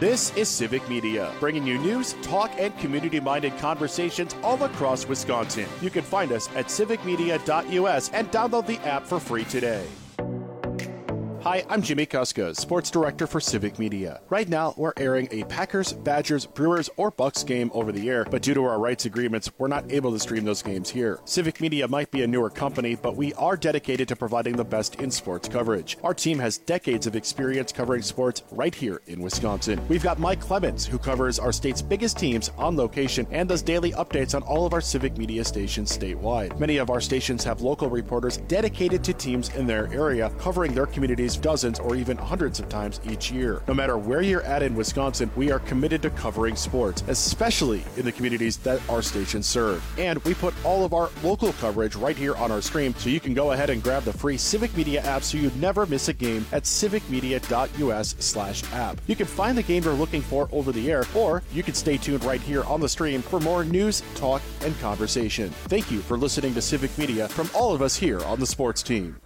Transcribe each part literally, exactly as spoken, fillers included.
This is Civic Media, bringing you news, talk, and community-minded conversations all across Wisconsin. You can find us at civic media dot U S and download the app for free today. Hi, I'm Jimmy Kuska, Sports Director for Civic Media. Right now, we're airing a Packers, Badgers, Brewers, or Bucks game over the air, but due to our rights agreements, we're not able to stream those games here. Civic Media might be a newer company, but we are dedicated to providing the best in sports coverage. Our team has decades of experience covering sports right here in Wisconsin. We've got Mike Clemens, who covers our state's biggest teams on location and does daily updates on all of our Civic Media stations statewide. Many of our stations have local reporters dedicated to teams in their area, covering their communities dozens or even hundreds of times each year. No matter where you're at in Wisconsin, we are committed to covering sports, especially in the communities that our stations serve. And we put all of our local coverage right here on our stream, so you can go ahead and grab the free Civic Media app so you never miss a game at civic media dot U S slash app. You can find the game you're looking for over the air, or you can stay tuned right here on the stream for more news, talk, and conversation. Thank you for listening to Civic Media from all of us here on the sports team.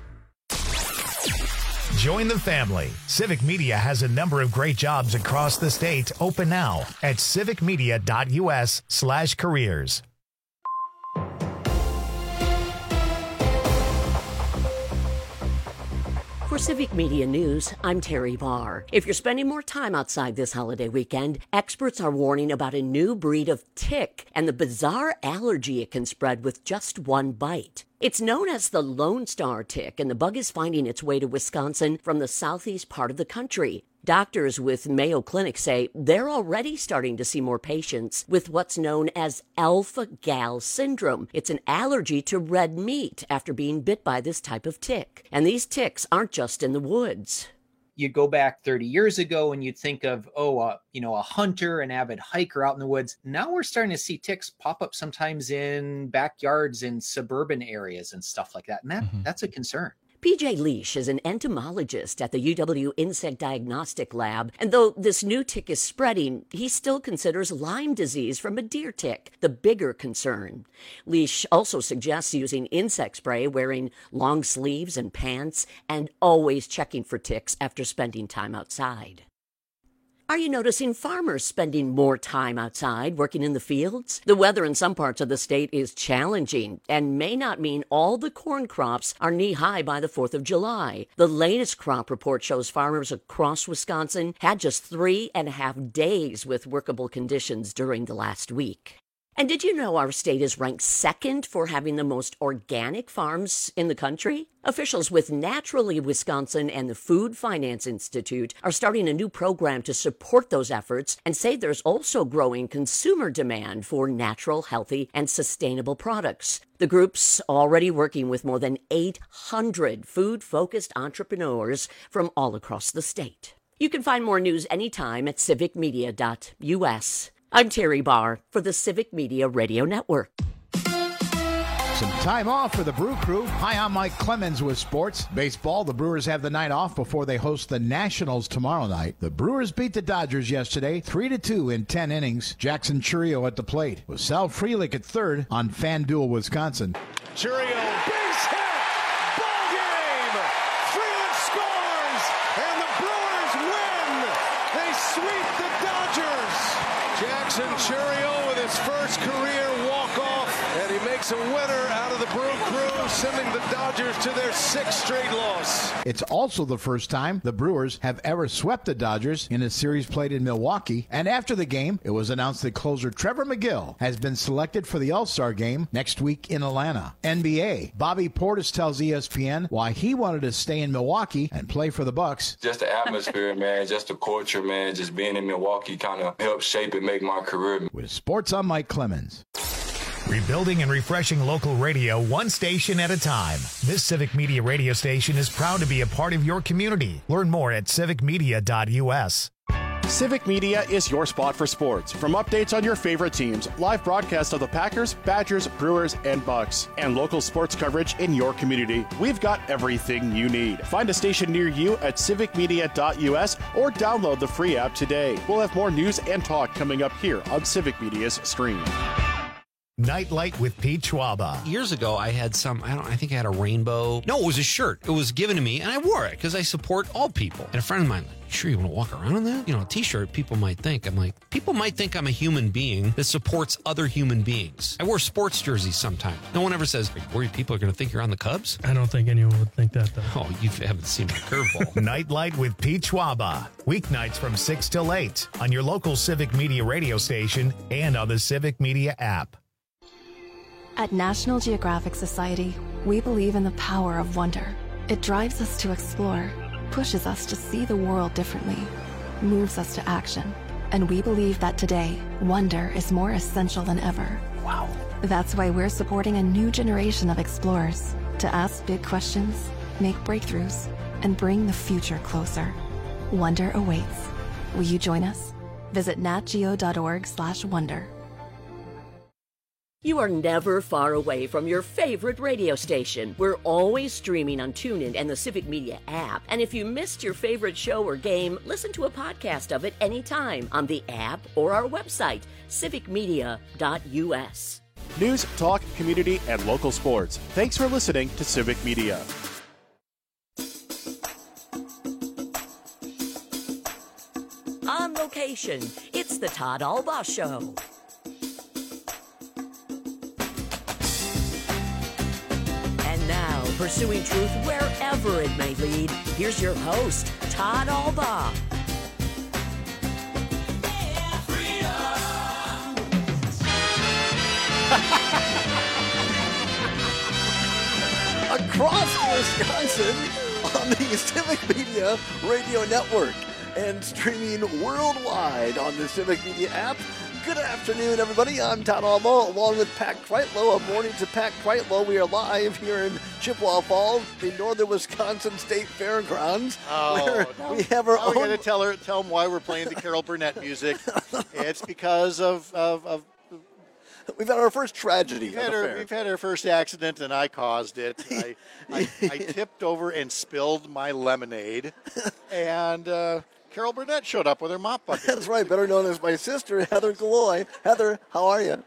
Join the family. Civic Media has a number of great jobs across the state open now at civic media dot U S slash careers. For Civic Media News, I'm Terry Barr. If you're spending more time outside this holiday weekend, experts are warning about a new breed of tick and the bizarre allergy it can spread with just one bite. It's known as the Lone Star tick, and the bug is finding its way to Wisconsin from the southeast part of the country. Doctors with Mayo Clinic say they're already starting to see more patients with what's known as alpha-gal syndrome. It's an allergy to red meat after being bit by this type of tick. And these ticks aren't just in the woods. You go back thirty years ago and you'd think of, oh, uh, you know, a hunter, an avid hiker out in the woods. Now we're starting to see ticks pop up sometimes in backyards in suburban areas and stuff like that. And that, mm-hmm. that's a concern. P J Leash is an entomologist at the U W Insect Diagnostic Lab, and though this new tick is spreading, he still considers Lyme disease from a deer tick the bigger concern. Leash also suggests using insect spray, wearing long sleeves and pants, and always checking for ticks after spending time outside. Are you noticing farmers spending more time outside working in the fields? The weather in some parts of the state is challenging and may not mean all the corn crops are knee-high by the fourth of July. The latest crop report shows farmers across Wisconsin had just three and a half days with workable conditions during the last week. And did you know our state is ranked second for having the most organic farms in the country? Officials with Naturally Wisconsin and the Food Finance Institute are starting a new program to support those efforts and say there's also growing consumer demand for natural, healthy, and sustainable products. The group's already working with more than eight hundred food-focused entrepreneurs from all across the state. You can find more news anytime at civic media dot U S. I'm Terry Barr for the Civic Media Radio Network. Some time off for the Brew Crew. Hi, I'm Mike Clemens with sports. Baseball, the Brewers have the night off before they host the Nationals tomorrow night. The Brewers beat the Dodgers yesterday, three to two in ten innings. Jackson Chourio at the plate, with Sal Frelick at third on FanDuel Wisconsin. Chourio, base hit, ball game! Frelick scores, and the Brewers win! They sweep the Dodgers! Jackson Chourio with his first career walk-off, and he makes a winner out of the Brew Crew, sending the Dodgers to their sixth straight loss. It's also the first time the Brewers have ever swept the Dodgers in a series played in Milwaukee, and after the game, it was announced that closer Trevor McGill has been selected for the All-Star game next week in Atlanta. N B A, Bobby Portis tells E S P N why he wanted to stay in Milwaukee and play for the Bucks. Just the atmosphere, man, just the culture, man, just being in Milwaukee kind of helped shape and make my career. With sports, I'm Mike Clemens. Rebuilding and refreshing local radio one station at a time. This Civic Media radio station is proud to be a part of your community. Learn more at civic media dot U S. Civic Media is your spot for sports. From updates on your favorite teams, live broadcasts of the Packers, Badgers, Brewers, and Bucks, and local sports coverage in your community, we've got everything you need. Find a station near you at civic media dot U S or download the free app today. We'll have more news and talk coming up here on Civic Media's stream. Nightlight with Pete Schwaba. Years ago, I had some, I don't, I think I had a rainbow. No, it was a shirt. It was given to me, and I wore it because I support all people. And a friend of mine, like, sure you want to walk around in that? You know, a t-shirt, people might think. I'm like, people might think I'm a human being that supports other human beings. I wear sports jerseys sometimes. No one ever says, are you worried people are going to think you're on the Cubs? I don't think anyone would think that, though. Oh, you haven't seen my curveball. Nightlight with Pete Schwaba. Weeknights from six till eight on your local Civic Media radio station and on the Civic Media app. At National Geographic Society, we believe in the power of wonder. It drives us to explore, pushes us to see the world differently, moves us to action. And we believe that today, wonder is more essential than ever. Wow. That's why we're supporting a new generation of explorers to ask big questions, make breakthroughs, and bring the future closer. Wonder awaits. Will you join us? Visit natgeo.org slash wonder. You are never far away from your favorite radio station. We're always streaming on TuneIn and the Civic Media app. And if you missed your favorite show or game, listen to a podcast of it anytime on the app or our website, civic media dot u s. News, talk, community, and local sports. Thanks for listening to Civic Media. On location, it's the Todd Albaugh Show. Now, pursuing truth wherever it may lead, here's your host, Todd Albaugh. Across Wisconsin on the Civic Media Radio Network and streaming worldwide on the Civic Media app. Good afternoon, everybody. I'm Todd Albaugh, along with Pat Kreitlow. A morning to Pat Kreitlow. We are live here in Chippewa Falls, the Northern Wisconsin State Fairgrounds. Oh, now, we have our now own. We're going to tell her, tell them why we're playing the Carol Burnett music. It's because of, of, of we've had our first tragedy. We've had, our, we've had our first accident, and I caused it. I, I, I tipped over and spilled my lemonade, and uh, Carol Burnett showed up with her mop bucket. That's right, better known as my sister, Heather Galloy. Heather, how are you?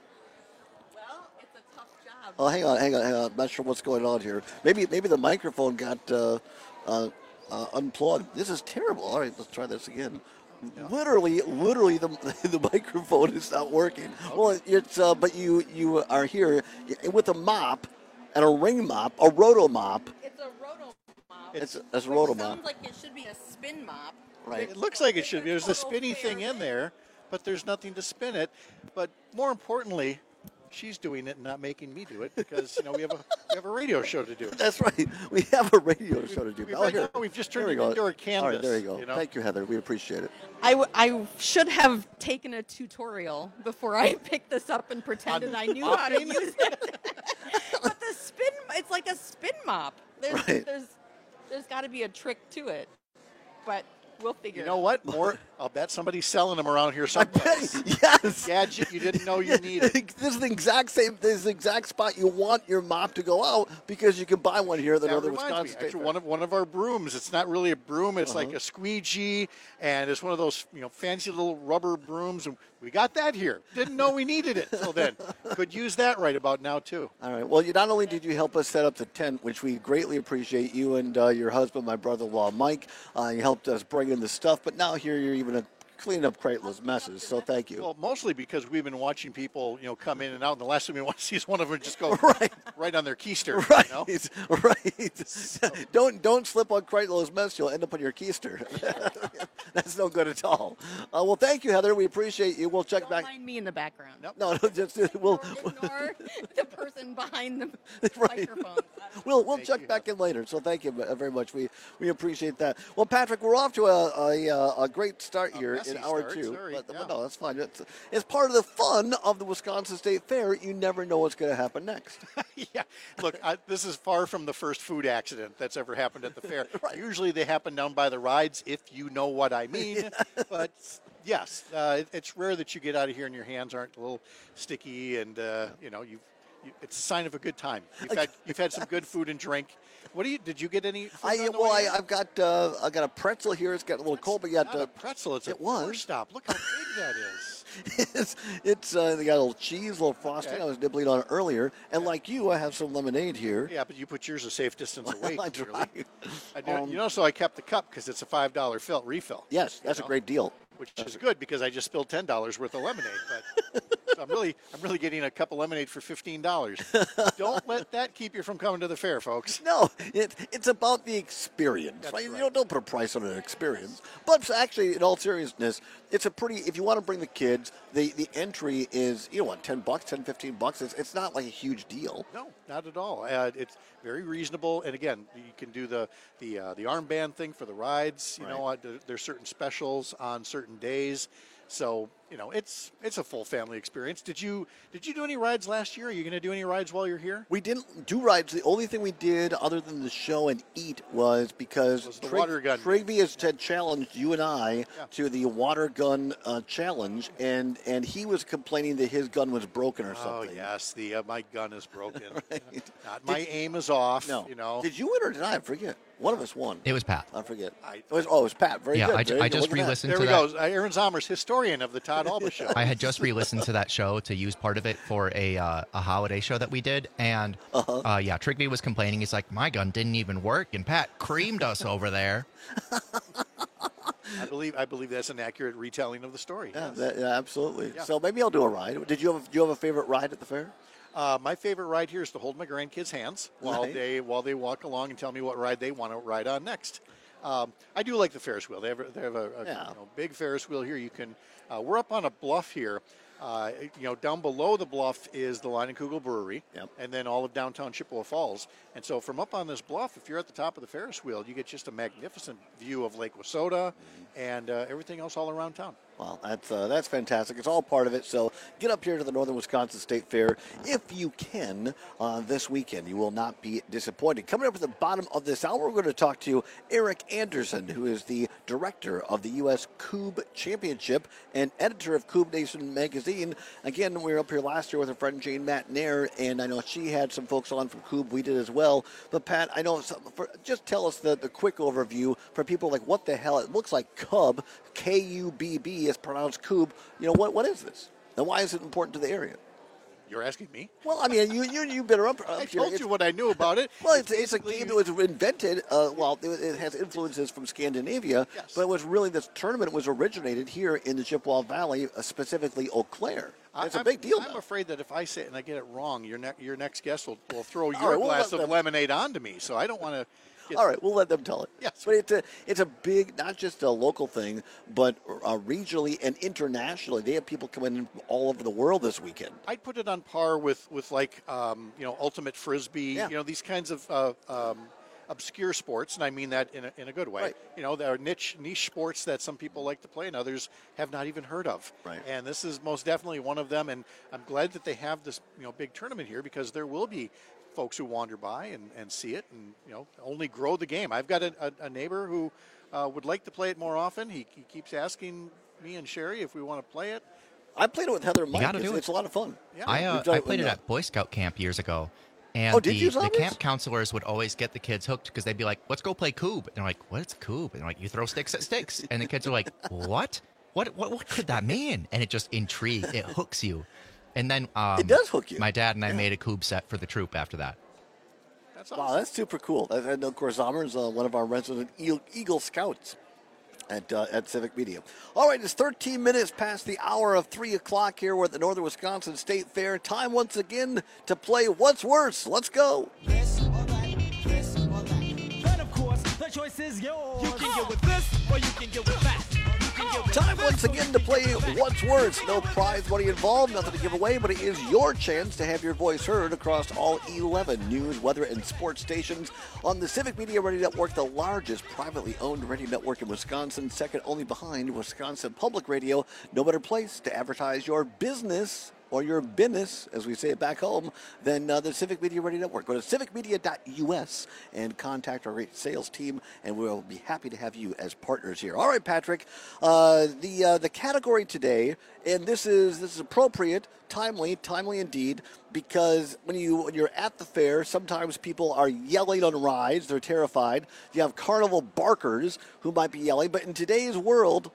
Well, it's a tough job. Oh, hang on, hang on, hang on. I'm not sure what's going on here. Maybe maybe the microphone got uh, uh, uh, unplugged. This is terrible. All right, let's try this again. Yeah. Literally, literally, the the microphone is not working. Okay. Well, it's uh, but you you are here with a mop and a ring mop, a roto mop. It's a roto mop. It's, it's a, it's a roto mop. Sounds like it should be a spin mop. Right. It looks like it should be. There's a spinny thing in there, but there's nothing to spin it. But more importantly, she's doing it and not making me do it because, you know, we have a we have a radio show to do. That's right. We have a radio show to do. We've, oh, here. We've just turned it into our canvas. All right, there you go. You know? Thank you, Heather. We appreciate it. I, w- I should have taken a tutorial before I picked this up and pretended I knew how to use it. But the spin, it's like a spin mop. There's, right. there's, there's got to be a trick to it. But we'll figure You it know out. what? More, I'll bet somebody's selling them around here someplace. Yes. Gadget you didn't know you needed. This is the exact same. This is the exact spot you want your mop to go out because you can buy one here at the That Northern reminds Wisconsin me, State actually, Fair. one of one of our brooms. It's not really a broom. It's Uh-huh. like a squeegee, and it's one of those you know fancy little rubber brooms. And we got that here. Didn't know we needed it till then. Could use that right about now too. All right. Well, you not only did you help us set up the tent, which we greatly appreciate, you and uh, your husband, my brother-in-law Mike, uh, you helped us bring in the stuff. But now here you're even a clean up Kreitlow's messes, so thank you. Well, mostly because we've been watching people, you know, come in and out, and the last thing we want to see is one of them just go right, right on their keister. Right, you know? right. So. Don't don't slip on Kreitlow's mess; you'll end up on your keister. That's no good at all. Uh, well, thank you, Heather. We appreciate you. We'll check Don't back. mind me in the background. Nope. No, no, just we'll ignore the person behind the right. microphone. We'll we'll check back in later. So thank you very much. We we appreciate that. Well, Patrick, we're off to a a, a great start here in hour start, two. sorry, But, yeah. but no, that's fine. It's, it's part of the fun of the Wisconsin State Fair. You never know what's going to happen next. Yeah. Look, I, this is far from the first food accident that's ever happened at the fair. Right. Usually they happen down by the rides, if you know what I mean. Yeah. But yes, uh, it, it's rare that you get out of here and your hands aren't a little sticky, and uh, you know you've you, it's a sign of a good time. You've had you've had some good food and drink. What do you? Did you get any? Food I on the well, way I, I've got uh, I got a pretzel here. It's got a little cold, but yet Not uh, a pretzel. It's it a was. four stop. Look how big that is. it's it's uh, they got a little cheese, a little frosting. Okay. I was nibbling on it earlier, and like you, I have some lemonade here. Yeah, but you put yours a safe distance away. I clearly. tried. I do, Um, you know, so I kept the cup because it's a five dollar fill refill. Yes, that's you a know, great deal. Which is good because I just spilled ten dollars worth of lemonade. But so I'm really, I'm really getting a cup of lemonade for fifteen dollars. Don't let that keep you from coming to the fair, folks. No, it, it's about the experience. That's Right? right. You don't, don't put a price on an experience. But actually, in all seriousness, it's a pretty, if you want to bring the kids, the, the entry is, you know what, ten bucks, ten, fifteen bucks. It's, it's not like a huge deal. No, not at all. Uh, it's very reasonable, and again, you can do the the uh, the armband thing for the rides. You Right. know, uh, there- there's certain specials on certain days, so you know it's it's a full family experience. Did you did you do any rides last year? Are you going to do any rides while you're here? We didn't do rides. The only thing we did other than the show and eat was because Was the water gun. Trigby has had challenged you and I Yeah. to the water gun uh, challenge, and, and he was complaining that his gun was broken or Oh something. yes, the uh, my gun is broken. Right. Not, my aim is off. No. You know. Did you win or did I? I forget. One of us won. It was Pat. I forget. I- it was, oh, it was Pat. Very Yeah, good. I, Very I good. just Look at that. re-listened There to we that. go. Uh, Aaron Zommers, historian of the Todd Alba Show. I had just re-listened to that show to use part of it for a uh, a holiday show that we did, and Uh-huh. uh, yeah, Trigby was complaining. He's like, "My gun didn't even work," and Pat creamed us over there. I believe I believe that's an accurate retelling of the story. Yeah, yes. that, yeah, absolutely. Yeah. So maybe I'll do a ride. Did you have? Do you have a favorite ride at the fair? Uh, my favorite ride here is to hold my grandkids' hands while Right. they while they walk along and tell me what ride they want to ride on next. Um, I do like the Ferris wheel. They have a, they have a, a Yeah. you know, big Ferris wheel here. You can. Uh, we're up on a bluff here. Uh, you know, down below the bluff is the Leinenkugel Brewery, Yep. and then all of downtown Chippewa Falls. And so, from up on this bluff, if you're at the top of the Ferris wheel, you get just a magnificent view of Lake Wissota and uh, everything else all around town. Well, that's uh, that's fantastic. It's all part of it. So get up here to the Northern Wisconsin State Fair if you can uh, this weekend. You will not be disappointed. Coming up at the bottom of this hour, we're going to talk to Eric Anderson, who is the director of the U S Cube Championship and editor of Cube Nation magazine. Again, we were up here last year with our friend Jane Matnair, and I know she had some folks on from Cube. We did as well. But Pat, I know some, for, just tell us the, the quick overview for people like what the hell it looks like. Cub, K U B B is pronounced Cube. You know what? What is this? And why is it important to the area? You're asking me? Well, I mean, you you you better up. up I here. told It's- you what I knew about it. Well, it's, it's a basically- game that was invented. Uh, well, it, it has influences from Scandinavia, Yes. but it was really this tournament was originated here in the Chippewa Valley, uh, specifically Eau Claire. It's a I'm- big deal. I'm now. afraid that if I say it and I get it wrong, your, ne- your next guest will, will throw your right, we'll glass let of them- lemonade onto me. So I don't want to. All right, we'll let them tell it. Yes. But it's a it's a big, not just a local thing, but uh, regionally and internationally. They have people coming in from all over the world this weekend. I'd put it on par with with like um, you know ultimate frisbee. Yeah. You know these kinds of uh, um, obscure sports, and I mean that in a, in a good way. Right. You know, there are niche niche sports that some people like to play and others have not even heard of. Right. And this is most definitely one of them. And I'm glad that they have this you know big tournament here because there will be folks who wander by and, and see it and you know only grow the game. I've got a, a, a neighbor who uh, would like to play it more often. He, he keeps asking me and Sherry if we want to play it. I played it with Heather and You Mike. gotta It's, do it. it's a lot of fun. Yeah. I uh, We've done I it played when, it uh, at Boy Scout camp years ago. And Oh, did the, you, the Zombers? camp counselors would always get the kids hooked because they'd be like, "Let's go play Cube." And they're like, "What's Cube?" And they're like, "You throw sticks at sticks." And the kids are like, "What? What? What? What could that mean?" And it just intrigues. It hooks you. And then um, It does hook you. My dad and I made a Cube set for the troop after that. That's Wow, awesome. that's super cool. And and of course, Zomer is uh, one of our resident Eagle, Eagle Scouts at uh, at Civic Media. All right, it's thirteen minutes past the hour of three o'clock here. We're at the Northern Wisconsin State Fair. Time once again to play What's Worse. Let's go. This or that, this or that. But of course, the choice is yours. You can get with this or you can get with that. You can get with Time this once or again you to can play get with that. What's Worse. No prize money involved, nothing to give away, but it is your chance to have your voice heard across all eleven news, weather, and sports stations on the Civic Media Radio Network, the largest privately owned radio network in Wisconsin, second only behind Wisconsin Public Radio. No better place to advertise your business or your business, as we say it back home, then uh, the Civic Media Radio Network. Go to civic media dot U S and contact our great sales team, and we'll be happy to have you as partners here. All right, Patrick, uh, the uh, the category today, and this is this is appropriate, timely, timely indeed, because when you when you're at the fair, sometimes people are yelling on rides; they're terrified. You have carnival barkers who might be yelling, but in today's world,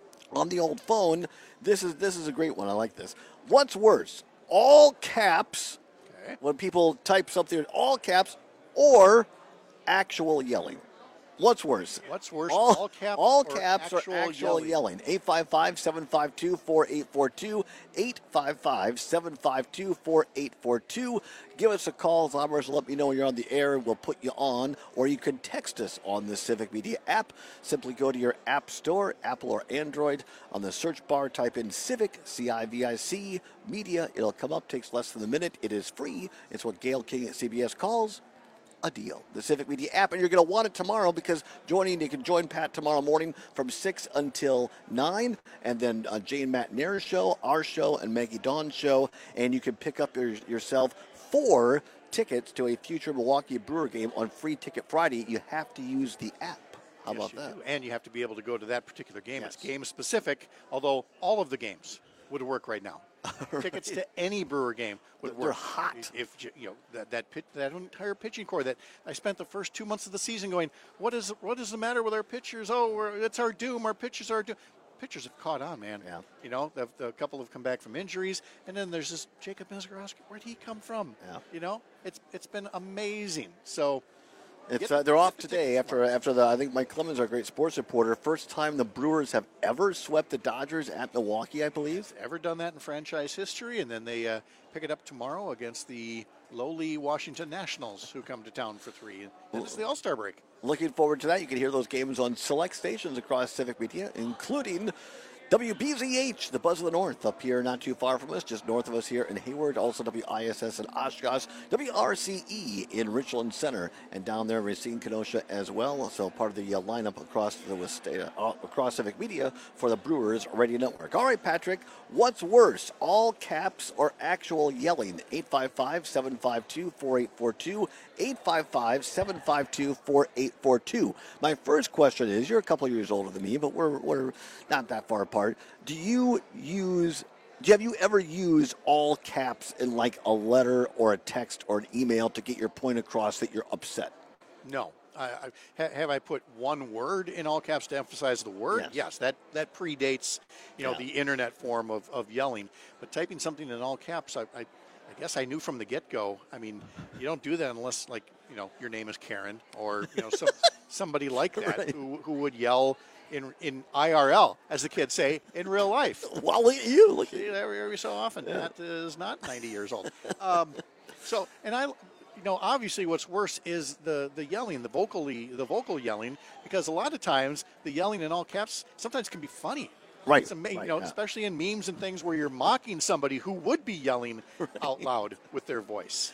on the old phone, this is this is a great one. I like this. What's worse, all caps okay. when people type something in all caps, or actual yelling? What's worse? What's worse, all, all caps, all or caps actual or actual yelling? yelling? eight five five, seven five two, four eight four two, eight five five, seven five two, four eight four two. Give us a call, Zombers, let me know when you're on the air. We'll put you on, or you can text us on the Civic Media app. Simply go to your app store, Apple or Android. On the search bar, type in Civic, C I V I C, Media. It'll come up, takes less than a minute. It is free. It's what Gail King at C B S calls a deal. The Civic Media app, and you're going to want it tomorrow because joining, you can join Pat tomorrow morning from six until nine, and then uh, Jane Matt Nair's show, our show, and Maggie Dawn's show, and you can pick up your, yourself four tickets to a future Milwaukee Brewer game on Free Ticket Friday. You have to use the app. How Yes, about you that? do. And you have to be able to go to that particular game. Yes. It's game specific, although all of the games would work right now. Right. Tickets to any Brewer game would They're work. hot. If you know that that pit, that entire pitching core that I spent the first two months of the season going, what is what is the matter with our pitchers? Oh, we're, it's our doom. Our pitchers are doom. Pitchers have caught on, man. Yeah. You know, the, the couple have come back from injuries, and then there's this Jacob Mizorowski. Where'd he come from? Yeah. You know, it's it's been amazing. So. It's Get- uh, they're off get the today tickets after tomorrow. after the I think Mike Clemens, our great sports reporter, first time the Brewers have ever swept the Dodgers at Milwaukee, I believe. Ever done that in franchise history, and then they uh, pick it up tomorrow against the lowly Washington Nationals, who come to town for three. And then it's the All-Star break. Looking forward to that. You can hear those games on select stations across Civic Media, including W B Z H, the Buzz of the North, up here not too far from us, just north of us here in Hayward. Also W I S S in Oshkosh, W R C E in Richland Center, and down there Racine, Kenosha as well. So part of the uh, lineup across the uh, across Civic Media for the Brewers Radio Network. All right, Patrick, what's worse, all caps or actual yelling? eight five five, seven five two, four eight four two, eight five five, seven five two, four eight four two. My first question is, you're a couple years older than me, but we're we're not that far apart. Do you use, do, have you ever used all caps in like a letter or a text or an email to get your point across that you're upset? No. I, I, ha- have I put one word in all caps to emphasize the word? Yes. Yes, that, that predates, you know, Yeah. the internet form of, of yelling. But typing something in all caps, I, I, I guess I knew from the get-go. I mean, you don't do that unless, like, you know, your name is Karen or, you know, some, somebody like that Right. who, who would yell in in I R L, as the kids say, in real life. Well, look at you. Look at See, you. every, every so often. Yeah. That is not ninety years old. Um, so, and I, you know, obviously, what's worse is the the yelling, the vocally, the vocal yelling, because a lot of times the yelling in all caps sometimes can be funny. Right, It's ama- right, you know, yeah. especially in memes and things where you're mocking somebody who would be yelling out loud with their voice.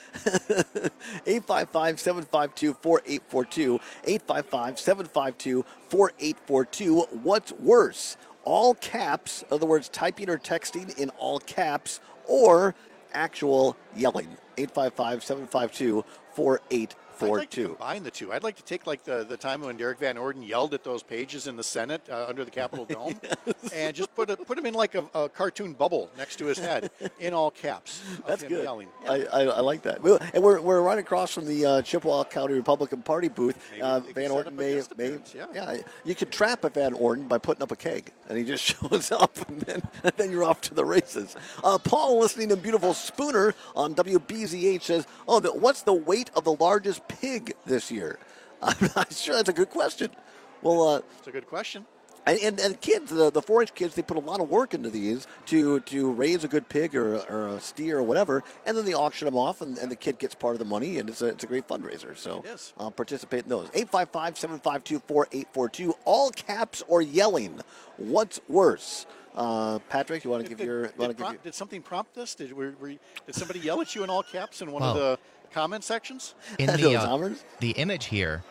eight five five, seven five two, four eight four two, eight five five, seven five two, four eight four two. What's worse, all caps, in other words, typing or texting in all caps, or actual yelling? eight five five, seven five two, four eight four two. I'd like to combine the two. I'd like to take like the, the time when Derek Van Orden yelled at those pages in the Senate uh, under the Capitol Dome, and just put a, put him in like a, a cartoon bubble next to his head in all caps. of That's him good. Yelling. I, I, I like that. Well, and we're, we're right across from the uh, Chippewa County Republican Party booth. Maybe Uh, they could Van set Orden up a may, guest may appearance, yeah. yeah, you could trap a Van Orden by putting up a keg, and he just shows up, and then, and then you're off to the races. Uh, Paul, listening in beautiful Spooner on W B Z H, says, "Oh, the, what's the weight of the largest pig this year?" I'm not sure. That's a good question. Well, uh, It's a good question. And, and, and kids, the, the four H kids, they put a lot of work into these to, to raise a good pig or, or a steer or whatever, and then they auction them off, and, and the kid gets part of the money, and it's a, it's a great fundraiser. So It is. uh, participate in those. eight five five, seven five two, four eight four two, all caps or yelling. What's worse? Uh, Patrick, you want to give Did, your... did, wanna give prompt- your did something prompt this? Did, were, were, did somebody yell at you in all caps in one Well, of the comment sections? In the Those uh, hours? the image here,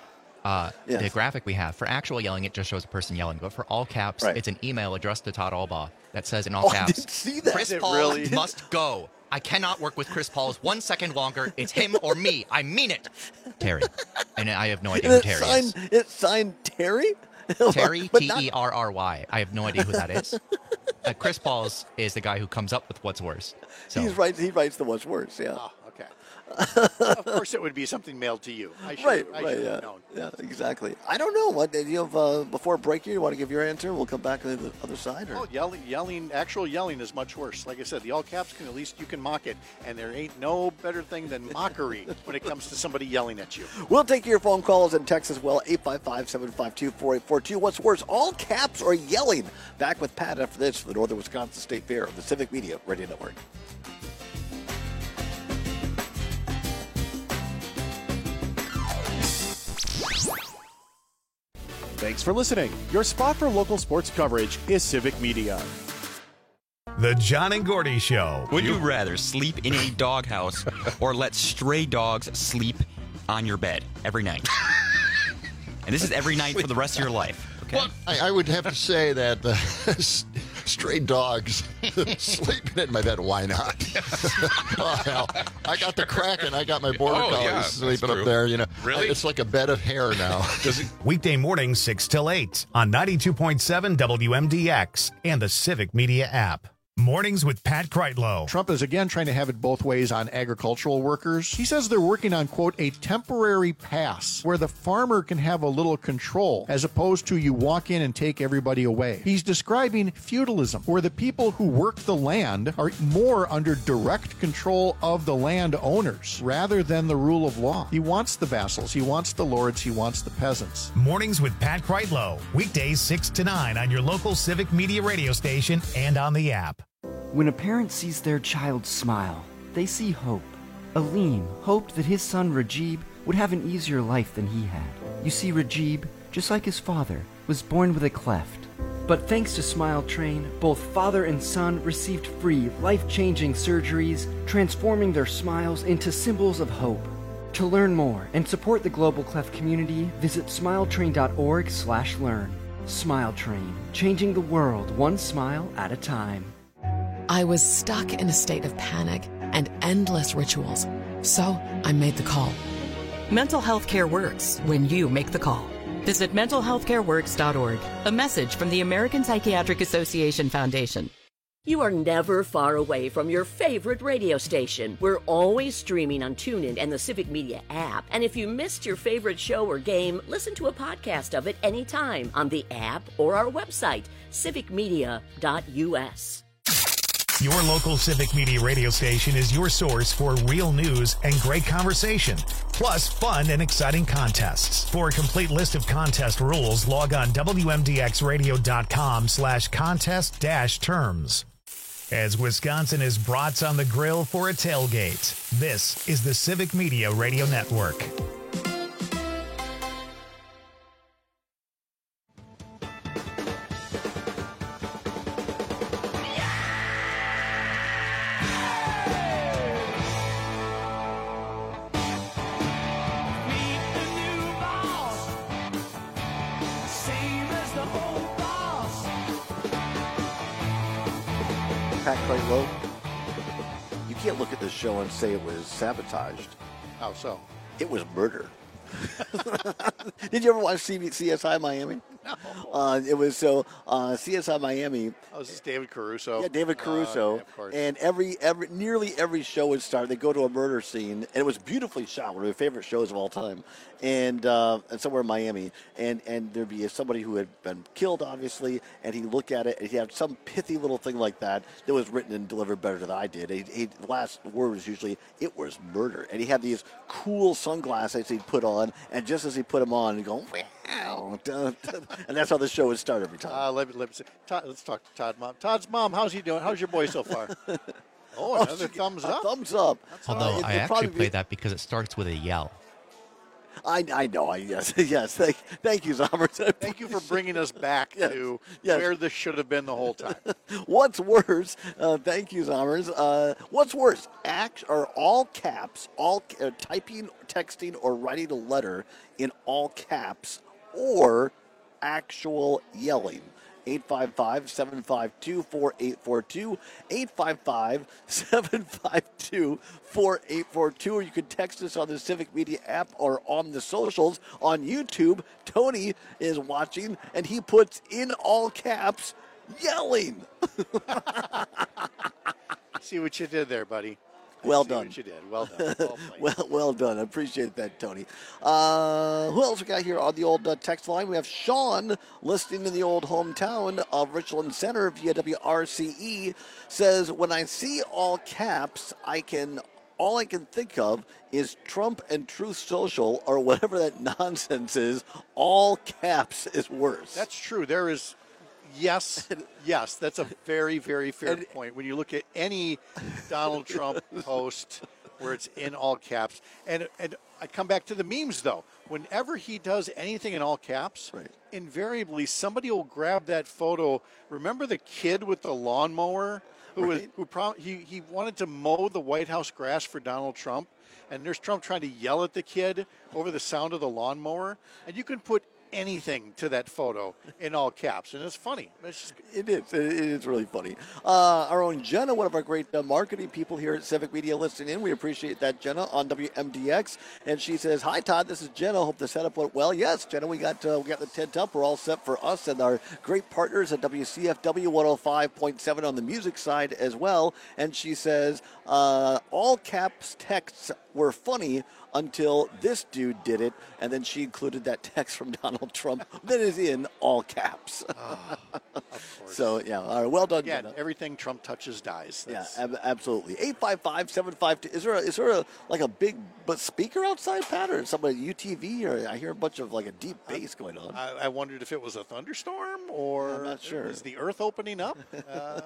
Uh, Yes. The graphic we have for actual yelling, it just shows a person yelling. But for all caps, Right. it's an email addressed to Todd Albaugh that says in all Oh, I caps, didn't see that. Chris Did it Paul really? must go. I cannot work with Chris Paul one second longer. It's him or me. I mean it. Terry. And I have no idea And who it's Terry signed, is. It's signed Terry? Terry, But T not- E R R Y. I have no idea who that is. Uh, Chris Paul is, is the guy who comes up with what's worse. So. He's right. He writes the what's worse. Yeah. Oh, okay. Of course, it would be something mailed to you. I should, Right. I Right. should Yeah. have known. Yeah. Exactly. I don't know. What you have uh, before break here? You want to give your answer? We'll come back to the other side. Or? Oh, yelling, yelling, actual yelling is much worse. Like I said, the all caps can at least you can mock it, and there ain't no better thing than mockery when it comes to somebody yelling at you. We'll take your phone calls and texts as well. eight five five, seven five two, four eight four two. What's worse, all caps or yelling? Back with Pat after this for the Northern Wisconsin State Fair of the Civic Media Radio Network. Thanks for listening. Your spot for local sports coverage is Civic Media. The John and Gordy Show. Would you rather sleep in a doghouse or let stray dogs sleep on your bed every night? And this is every night for the rest of your life. Okay. Well, I, I would have to say that uh, stray dogs sleeping in my bed. Why not? Oh, hell, I got the Kraken. I got my border Oh, collies yeah, that's sleeping true. up there. You know, Really? It's like a bed of hair now. Weekday mornings six till eight on ninety-two point seven W M D X and the Civic Media app. Mornings with Pat Kreitlow. Trump is again trying to have it both ways on agricultural workers. He says they're working on, quote, a temporary pass where the farmer can have a little control as opposed to you walk in and take everybody away. He's describing feudalism, where the people who work the land are more under direct control of the land owners rather than the rule of law. He wants the vassals, he wants the lords, he wants the peasants. Mornings with Pat Kreitlow. Weekdays six to nine on your local Civic Media radio station and on the app. When a parent sees their child smile, they see hope. Aleem hoped that his son Rajib would have an easier life than he had. You see, Rajib, just like his father, was born with a cleft. But thanks to Smile Train, both father and son received free, life-changing surgeries, transforming their smiles into symbols of hope. To learn more and support the global cleft community, visit smiletrain.org slash learn. Smile Train, changing the world one smile at a time. I was stuck in a state of panic and endless rituals, so I made the call. Mental health care works when you make the call. Visit mental health care works dot org. A message from the American Psychiatric Association Foundation. You are never far away from your favorite radio station. We're always streaming on TuneIn and the Civic Media app. And if you missed your favorite show or game, listen to a podcast of it anytime on the app or our website, civic media dot U S. Your local Civic Media radio station is your source for real news and great conversation, plus fun and exciting contests. For a complete list of contest rules, log on W M D X radio dot com slash contest dash terms. As Wisconsin is brats on the grill for a tailgate, this is the Civic Media Radio Network. Pat Kreitlow, you can't look at this show and say it was sabotaged. How so? It was murder. Did you ever watch C S I Miami? No. Uh, it was so uh, C S I Miami. Oh, this is David Caruso. Yeah, David Caruso. Uh, yeah, of course. And every every nearly every show would start. They go to a murder scene, and it was beautifully shot. One of my favorite shows of all time. And uh, and somewhere in Miami, and and there'd be somebody who had been killed, obviously, and he'd look at it, and he'd have some pithy little thing like that that was written and delivered better than I did. He, he, the last word was usually, "It was murder," and he had these cool sunglasses he'd put on, and just as he put them on, he'd go, "Wow!" And that's how the show would start every time. Uh, let me, let me see. Todd, let's talk to Todd mom. Todd's mom, how's he doing? How's your boy so far? Oh, another thumbs up. Thumbs up. Although Uh, it- I it'd actually probably play be- that because it starts with a yell. I, I know. I yes yes. Thank, thank you, Zommers. Thank you for bringing us back Yes, to yes. where this should have been the whole time. What's worse? Uh, thank you, Zommers. Uh, what's worse? Act or all caps, all uh, typing, texting, or writing a letter in all caps, or actual yelling. eight five five, seven five two, four eight four two, eight five five, seven five two, four eight four two, or you can text us on the Civic Media app or on the socials. On YouTube, Tony is watching, and he puts in all caps, yelling. See what you did there, buddy. Well See done. What you did. Well done. Well played. well, well done. I appreciate that, Tony. Uh, who else we got here on the old uh, text line? We have Sean listening in the old hometown of Richland Center via W R C E. Says, when I see all caps, I can all I can think of is Trump and Truth Social or whatever that nonsense is. All caps is worse. That's true. There is, yes, yes, that's a very, very fair And- point. When you look at any Donald Trump post where it's in all caps, and and I come back to the memes though. Whenever he does anything in all caps, invariably somebody will grab that photo. Remember the kid with the lawnmower who was Right. who pro- he he wanted to mow the White House grass for Donald Trump, and there's Trump trying to yell at the kid over the sound of the lawnmower, and you can put anything to that photo in all caps, and it's funny. It's just, It is. It is really funny. Uh, our own Jenna, one of our great uh, marketing people here at Civic Media, listening in. We appreciate that, Jenna, on W M D X. And she says, "Hi, Todd. This is Jenna. Hope the setup went well." Yes, Jenna, we got uh, we got the tent up. We're all set for us and our great partners at W C F W one oh five point seven on the music side as well. And she says, uh, all caps texts were funny until this dude did it, and then she included that text from Donald Trump that is in all caps. of course. So, yeah, all right, well done, Again, Jenna. everything Trump touches dies. Yeah, That's, ab- absolutely. eight five five, seven five two. Is there a, is there a like a big but speaker outside, Pat, or somebody U T V, or I hear a bunch of like a deep bass going on. I, I wondered if it was a thunderstorm or I'm not sure. is the Earth opening up. Uh,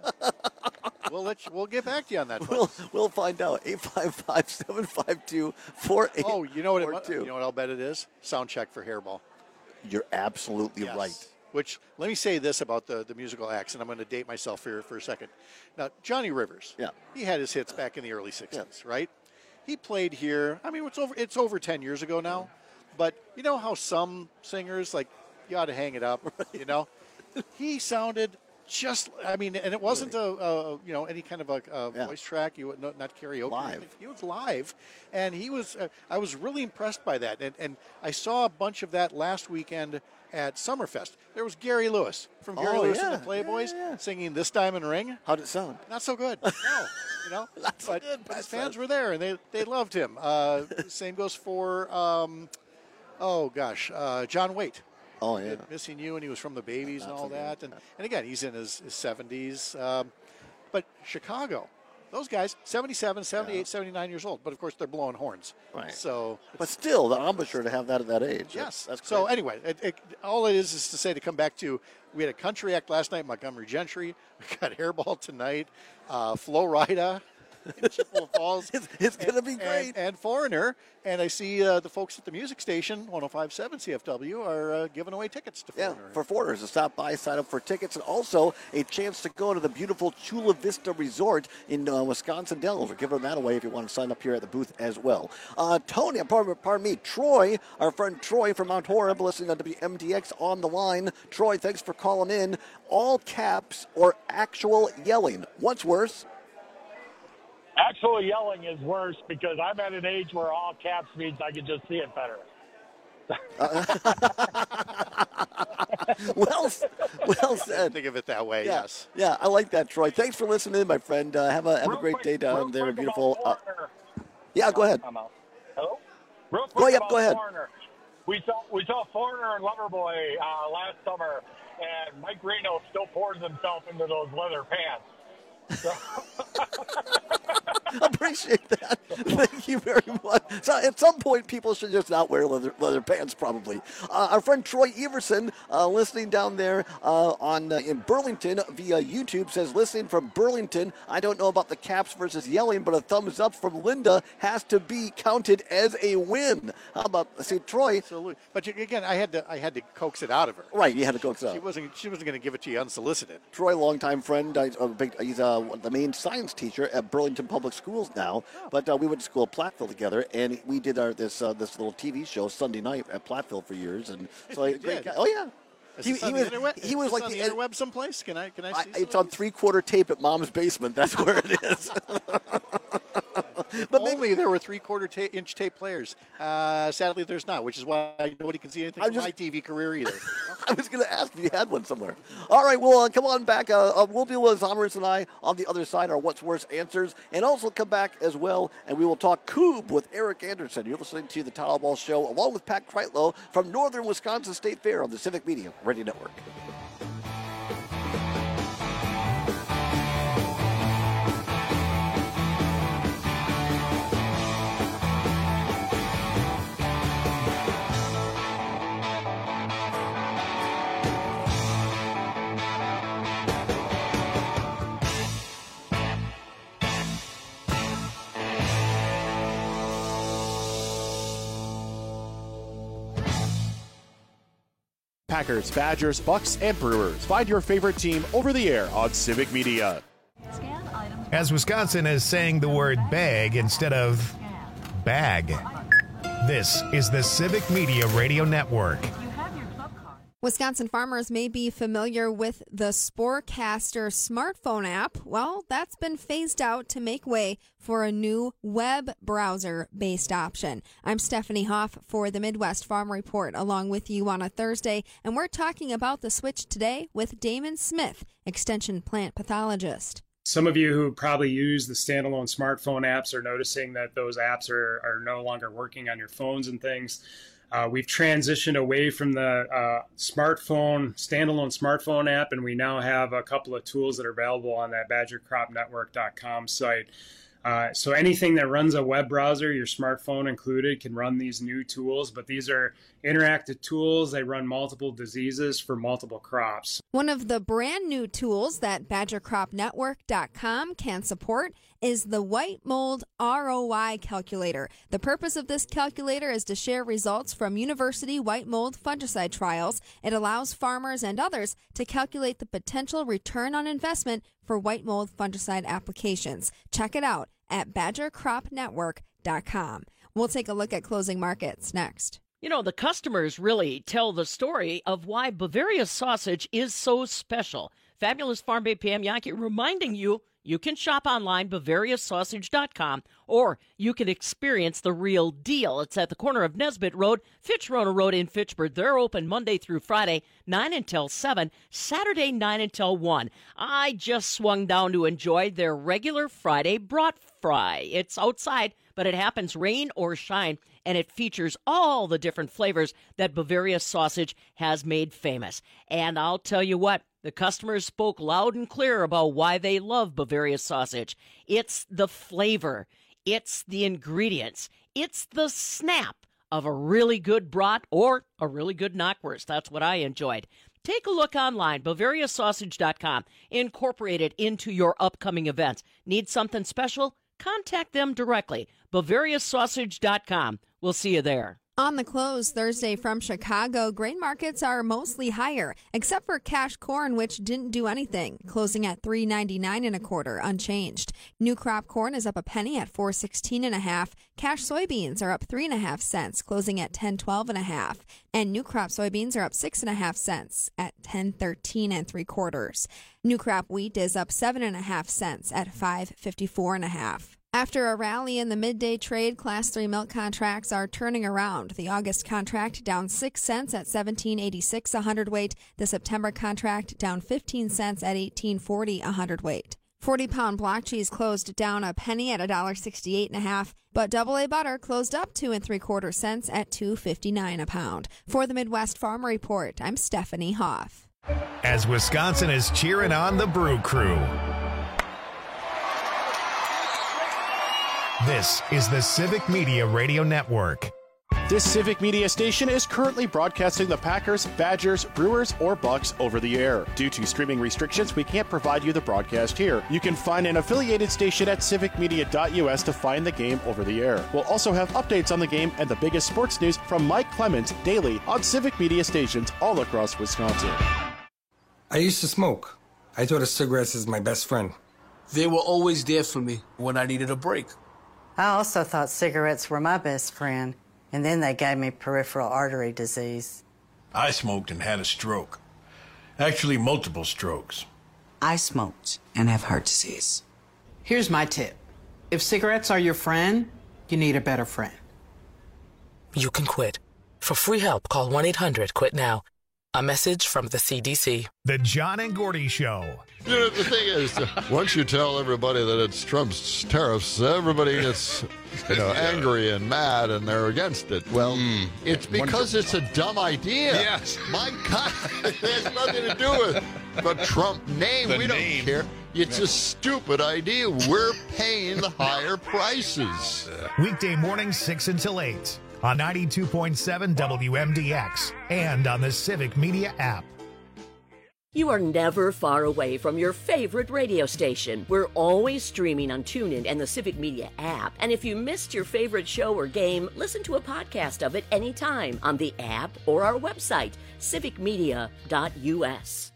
we'll let you, we'll get back to you on that. We'll folks. we'll find out. eight five five, seven five two, four eight four two. Oh, you know what? It, mu- you know what? I'll bet it is sound check for Hairball. You're absolutely Yes. right. Which, let me say this about the, the musical acts, and I'm going to date myself here for a second. Now, Johnny Rivers, Yeah. he had his hits back in the early sixties, right? He played here. I mean, it's over. It's over ten years ago now, but you know how some singers like you ought to hang it up, you know? He sounded just. I mean, and it wasn't a, a you know any kind of a, a Yeah. voice track. You not, not karaoke. Live. He was live, and he was. Uh, I was really impressed by that, and and I saw a bunch of that last weekend at Summerfest. There was Gary Lewis from Gary Oh, Lewis yeah. and the Playboys Yeah, yeah. singing "This Diamond Ring." How'd it sound? Not so good. No, you know. Not so but, good, but his Pat fans says. were there, and they they loved him. Uh, same goes for, um, oh gosh, uh, John Waite. Oh, He yeah. did Missing You, and he was from the Babies and Not all so good. that. And and again, he's in his, his seventies. Um, but Chicago, those guys, seventy-seven, seventy-eight, seventy-nine years old. But of course, they're blowing horns. Right. So But still, the embouchure to have that at that age. yes. That's, that's so crazy. anyway, it, it, all it is is to say to come back to we had a country act last night, Montgomery Gentry. We got Hairball tonight, uh, Flo Rida in Chippewa Falls. It's, it's going to be and- great. And, Foreigner. And I see uh, the folks at the music station, one oh five point seven C F W, are uh, giving away tickets to Yeah, Foreigner. for foreigners to stop by, sign up for tickets, and also a chance to go to the beautiful Chula Vista Resort in uh, Wisconsin Dells. We're giving that away if you want to sign up here at the booth as well. Uh, Tony, uh, pardon, pardon me, Troy, our friend Troy from Mount Horeb, listening on W M D X on the line. Troy, thanks for calling in. All caps or actual yelling? What's worse? Actual yelling is worse because I'm at an age where all caps means I can just see it better. well, well said. Think of it that way, Yeah, yes. yeah, I like that, Troy. Thanks for listening, my friend. Uh, have a have a great day down there in beautiful. Uh, yeah, go ahead. I'm out. Hello? Real quick Go ahead, about go ahead. Foreigner. We saw we saw Foreigner and Loverboy uh, last summer, and Mike Reno still pours himself into those leather pants. So Appreciate that. Thank you very much. So at some point, people should just not wear leather, leather pants, probably. Uh, our friend Troy Everson, uh, listening down there uh, on uh, in Burlington via YouTube, says, listening from Burlington, I don't know about the Caps versus yelling, but a thumbs up from Linda has to be counted as a win. How about, see, Troy? Absolutely. But you, again, I had to I had to coax it out of her. Right, you had to coax it out. She wasn't, she wasn't going to give it to you unsolicited. Troy, longtime friend, uh, a big, he's uh, the main science teacher at Burlington Public Schools now, oh. but uh, we went to school at Platteville together, and we did our this uh, this little T V show Sunday night at Platteville for years, and so I, great guy. Oh yeah. He, he was, he was like the, the interweb someplace. Can I can I see? I, it's on three quarter tape at Mom's basement. That's where it is. But only there were three-quarter ta- inch tape players. Uh, sadly, there's not, which is why nobody can see anything from my T V career either. I was going to ask if you had one somewhere. All right, well, uh, come on back. Uh, uh, we'll be with Zomers and I on the other side, our What's Worse answers, and also come back as well, and we will talk Coob with Eric Anderson. You're listening to the Todd Ball Show, along with Pat Kreitlow from Northern Wisconsin State Fair on the Civic Media Radio Network. Packers, Badgers, Bucks, and Brewers. Find your favorite team over the air on Civic Media. As Wisconsin is saying the word bag instead of bag. This is the Civic Media Radio Network. Wisconsin farmers may be familiar with the Sporecaster smartphone app. Well, that's been phased out to make way for a new web browser-based option. I'm Stephanie Hoff for the Midwest Farm Report, along with you on a Thursday, and we're talking about the switch today with Damon Smith, Extension Plant Pathologist. Some of you who probably use the standalone smartphone apps are noticing that those apps are, are no longer working on your phones and things. Uh, we've transitioned away from the uh, smartphone, standalone smartphone app, and we now have a couple of tools that are available on that badger crop network dot com site. Uh, so anything that runs a web browser, your smartphone included, can run these new tools, but these are interactive tools. They run multiple diseases for multiple crops. One of the brand new tools that badger crop network dot com can support is the White Mold R O I calculator. The purpose of this calculator is to share results from university white mold fungicide trials. It allows farmers and others to calculate the potential return on investment for white mold fungicide applications. Check it out at badger crop network dot com. We'll take a look at closing markets next. You know, the customers really tell the story of why Bavaria sausage is so special. Fabulous Farm Bay Pam Yankee reminding you you can shop online, Bavaria sausage dot com, or you can experience the real deal. It's at the corner of Nesbitt Road, Fitch-Rona Road in Fitchburg. They're open Monday through Friday, nine until seven, Saturday, nine until one. I just swung down to enjoy their regular Friday brat fry. It's outside, but it happens rain or shine, and it features all the different flavors that Bavaria sausage has made famous. And I'll tell you what, the customers spoke loud and clear about why they love Bavaria sausage. It's the flavor. It's the ingredients. It's the snap of a really good brat or a really good knockwurst. That's what I enjoyed. Take a look online, Bavaria sausage dot com. Incorporate it into your upcoming events. Need something special? Contact them directly, Bavaria sausage dot com. We'll see you there. On the close Thursday from Chicago, grain markets are mostly higher, except for cash corn, which didn't do anything, closing at three ninety-nine and a quarter, unchanged. New crop corn is up a penny at four sixteen and a half. Cash soybeans are up three and a half cents, closing at ten twelve and a half. And new crop soybeans are up six and a half cents at ten thirteen and three quarters. New crop wheat is up seven and a half cents at five fifty-four and a half. After a rally in the midday trade, Class three milk contracts are turning around. The August contract down six cents at seventeen eighty-six a hundredweight. The September contract down fifteen cents at eighteen forty a hundredweight. forty-pound block cheese closed down a penny at one dollar sixty-eight and a half, but double A butter closed up two and three quarter cents at two fifty-nine a pound. For the Midwest Farm Report, I'm Stephanie Hoff. As Wisconsin is cheering on the Brew Crew. This is the Civic Media Radio Network. This Civic Media station is currently broadcasting the Packers, Badgers, Brewers, or Bucks over the air. Due to streaming restrictions, we can't provide you the broadcast here. You can find an affiliated station at civic media dot U S to find the game over the air. We'll also have updates on the game and the biggest sports news from Mike Clemens daily on Civic Media stations all across Wisconsin. I used to smoke. I thought of cigarettes as my best friend. They were always there for me when I needed a break. I also thought cigarettes were my best friend. And then they gave me peripheral artery disease. I smoked and had a stroke. Actually, multiple strokes. I smoked and have heart disease. Here's my tip. If cigarettes are your friend, you need a better friend. You can quit. For free help, call one eight hundred quit now. A message from the C D C. The John and Gordy Show. You know, the thing is, once you tell everybody that it's Trump's tariffs, everybody gets, you know, angry and mad, and they're against it. Well, mm. it's because it's a dumb idea. Yes. My God, it has nothing to do with the Trump name. The we name. don't care. It's a stupid idea. We're paying the higher prices. Weekday mornings, six until eight. On ninety-two point seven W M D X and on the Civic Media app. You are never far away from your favorite radio station. We're always streaming on TuneIn and the Civic Media app. And if you missed your favorite show or game, listen to a podcast of it anytime on the app or our website, civic media dot U S.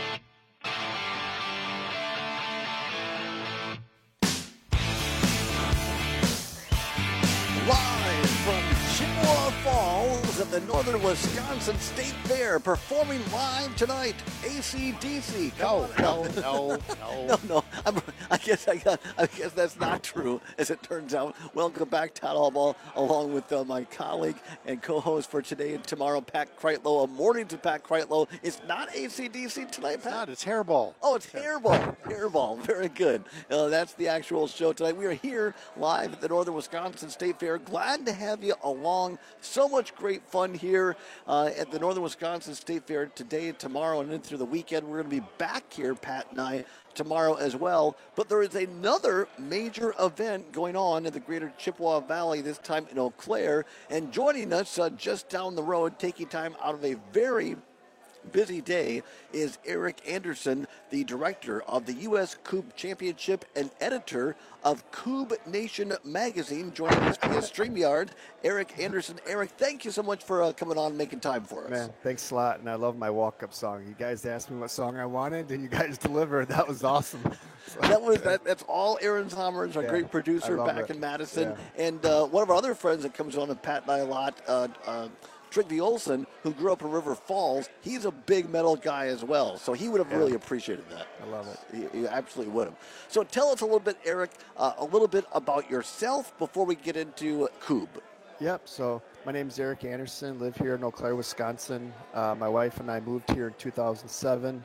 Falls at the Northern Wisconsin State Fair, performing live tonight. A C D C. No, no, no, no, no, no. I'm, I guess I got. I guess that's not true, as it turns out. Welcome back, Todd Allball, along with uh, my colleague and co-host for today and tomorrow, Pat Kreitlow. A morning to Pat Kreitlow. It's not A C D C tonight, Pat. It's not. It's Hairball. Oh, it's Hairball. Hairball. Very good. Uh, that's the actual show tonight. We are here live at the Northern Wisconsin State Fair. Glad to have you along. So much great fun here uh, at the Northern Wisconsin State Fair today, tomorrow, and then through the weekend. We're going to be back here, Pat and I, tomorrow as well. But there is another major event going on in the greater Chippewa Valley, this time in Eau Claire. And joining us uh, just down the road, taking time out of a very busy day, is Eric Anderson, the director of the U S Coob Championship and editor of Coob Nation magazine, joining us via StreamYard. Eric Anderson. Eric, thank you so much for uh, coming on and making time for us. Man, thanks a lot, and I love my walk-up song. You guys asked me what song I wanted, and you guys delivered. That was awesome. So, that was that, That's all Aaron Sommers, our yeah, great producer back it. in Madison, yeah. and uh, one of our other friends that comes on with Pat and I a lot, uh, uh, Trygve Olsen, who grew up in River Falls. He's a big metal guy as well, so he would have yeah. really appreciated that. I love it. He, he absolutely would have. So tell us a little bit, Eric, uh, a little bit about yourself before we get into Coob. Yep, so my name is Eric Anderson, live here in Eau Claire, Wisconsin. Uh, my wife and I moved here in two thousand seven.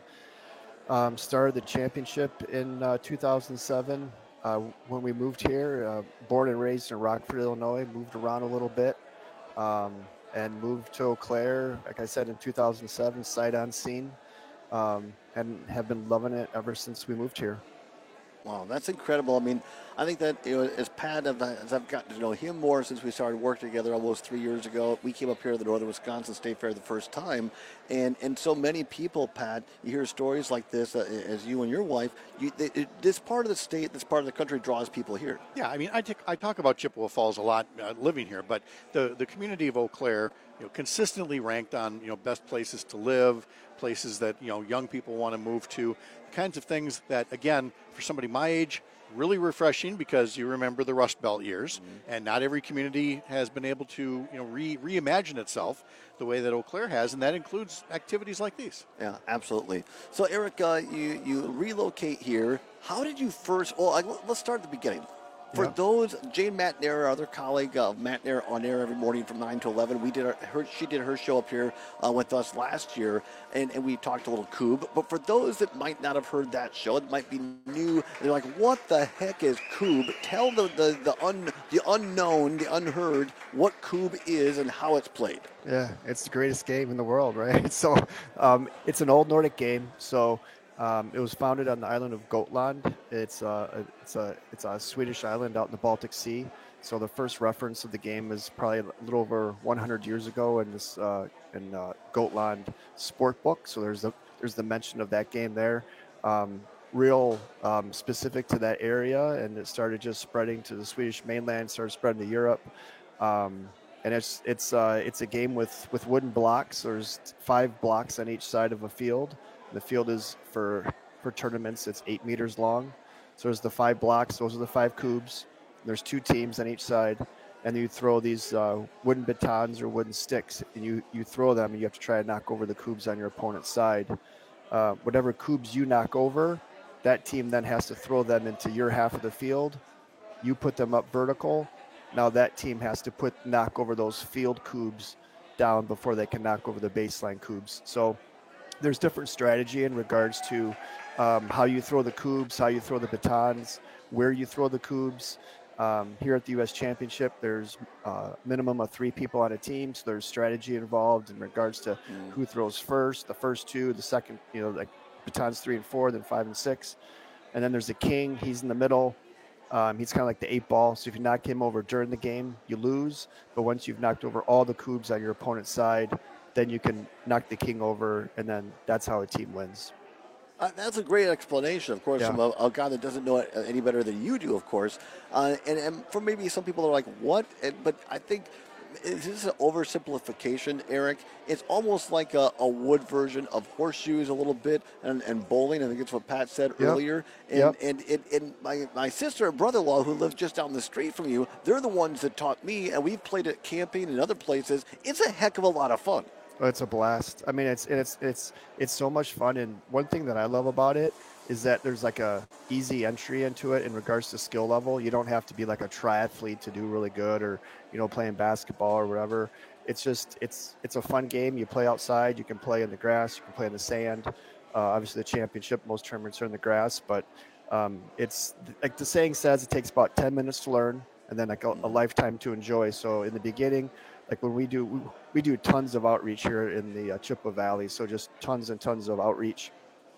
Um, started the championship in uh, two thousand seven. Uh, when we moved here, uh, born and raised in Rockford, Illinois, moved around a little bit. Um, and moved to Eau Claire, like I said, in two thousand seven, sight unseen, um, and have been loving it ever since we moved here. Wow, that's incredible. I mean, I think that, you know, as Pat, as I've gotten to know him more since we started working together almost three years ago, we came up here to the Northern Wisconsin State Fair the first time, and and so many people, Pat, you hear stories like this, uh, as you and your wife, you, it, it, this part of the state, this part of the country draws people here. Yeah, I mean, I, t- I talk about Chippewa Falls a lot uh, living here, but the, the community of Eau Claire, you know, consistently ranked on, you know, best places to live, places that, you know, young people want to move to, kinds of things that, again, for somebody my age, really refreshing, because you remember the Rust Belt years, mm-hmm. and not every community has been able to, you know, re- reimagine itself the way that Eau Claire has, and that includes activities like these. Yeah, absolutely. So, Eric, uh, you, you relocate here. How did you first, well, let's start at the beginning. For yeah. those, Jane Matnair, our other colleague of Matnair on air every morning from nine to eleven, we did our, her, she did her show up here uh, with us last year, and, and we talked a little Coob. But for those that might not have heard that show, it might be new, they're like, what the heck is Coob? Tell the, the, the, un, the unknown, the unheard, what Coob is and how it's played. Yeah, it's the greatest game in the world, right? So um, it's an old Nordic game, so Um, it was founded on the island of Gotland. It's uh, a, it's a it's a Swedish island out in the Baltic Sea. So the first reference of the game is probably a little over one hundred years ago in this uh, in uh, Gotland sport book. So there's the there's the mention of that game there, um, real um, specific to that area, and it started just spreading to the Swedish mainland, started spreading to Europe, um, and it's it's uh, it's a game with with wooden blocks. There's five blocks on each side of a field. The field is for for tournaments. It's eight meters long. So there's the five blocks. Those are the five cubes. There's two teams on each side, and you throw these uh, wooden batons or wooden sticks, and you, you throw them, and you have to try to knock over the cubes on your opponent's side. Uh, whatever cubes you knock over, that team then has to throw them into your half of the field. You put them up vertical. Now that team has to put knock over those field cubes down before they can knock over the baseline cubes. So there's different strategy in regards to um, how you throw the cubes, how you throw the batons, where you throw the cubes. Um, here at the U S Championship, there's a uh, minimum of three people on a team, so there's strategy involved in regards to mm. who throws first, the first two, the second, you know, like batons three and four, then five and six. And then there's the king. He's in the middle. Um, he's kind of like the eight ball. So if you knock him over during the game, you lose. But once you've knocked over all the cubes on your opponent's side, then you can knock the king over, and then that's how a team wins. Uh, that's a great explanation, of course, yeah. from a, a guy that doesn't know it any better than you do, of course. Uh, and, and for maybe some people are like, what? And, but I think, is this an oversimplification, Eric? It's almost like a, a wood version of horseshoes a little bit, and, and bowling. I think it's what Pat said yep. earlier. And, yep. and, and, and my, my sister and brother-in-law, who live just down the street from you, they're the ones that taught me, and we've played it camping and other places. It's a heck of a lot of fun. It's a blast. I mean, it's it's it's it's so much fun. And one thing that I love about it is that there's like a easy entry into it in regards to skill level. You don't have to be like a triathlete to do really good, or you know, playing basketball or whatever. It's just it's it's a fun game. You play outside. You can play in the grass. You can play in the sand. Uh, obviously, the championship, most tournaments are in the grass, but um, it's like the saying says, it takes about ten minutes to learn, and then like a, a lifetime to enjoy. So in the beginning, like when we do, we, we do tons of outreach here in the uh, Chippewa Valley. So just tons and tons of outreach.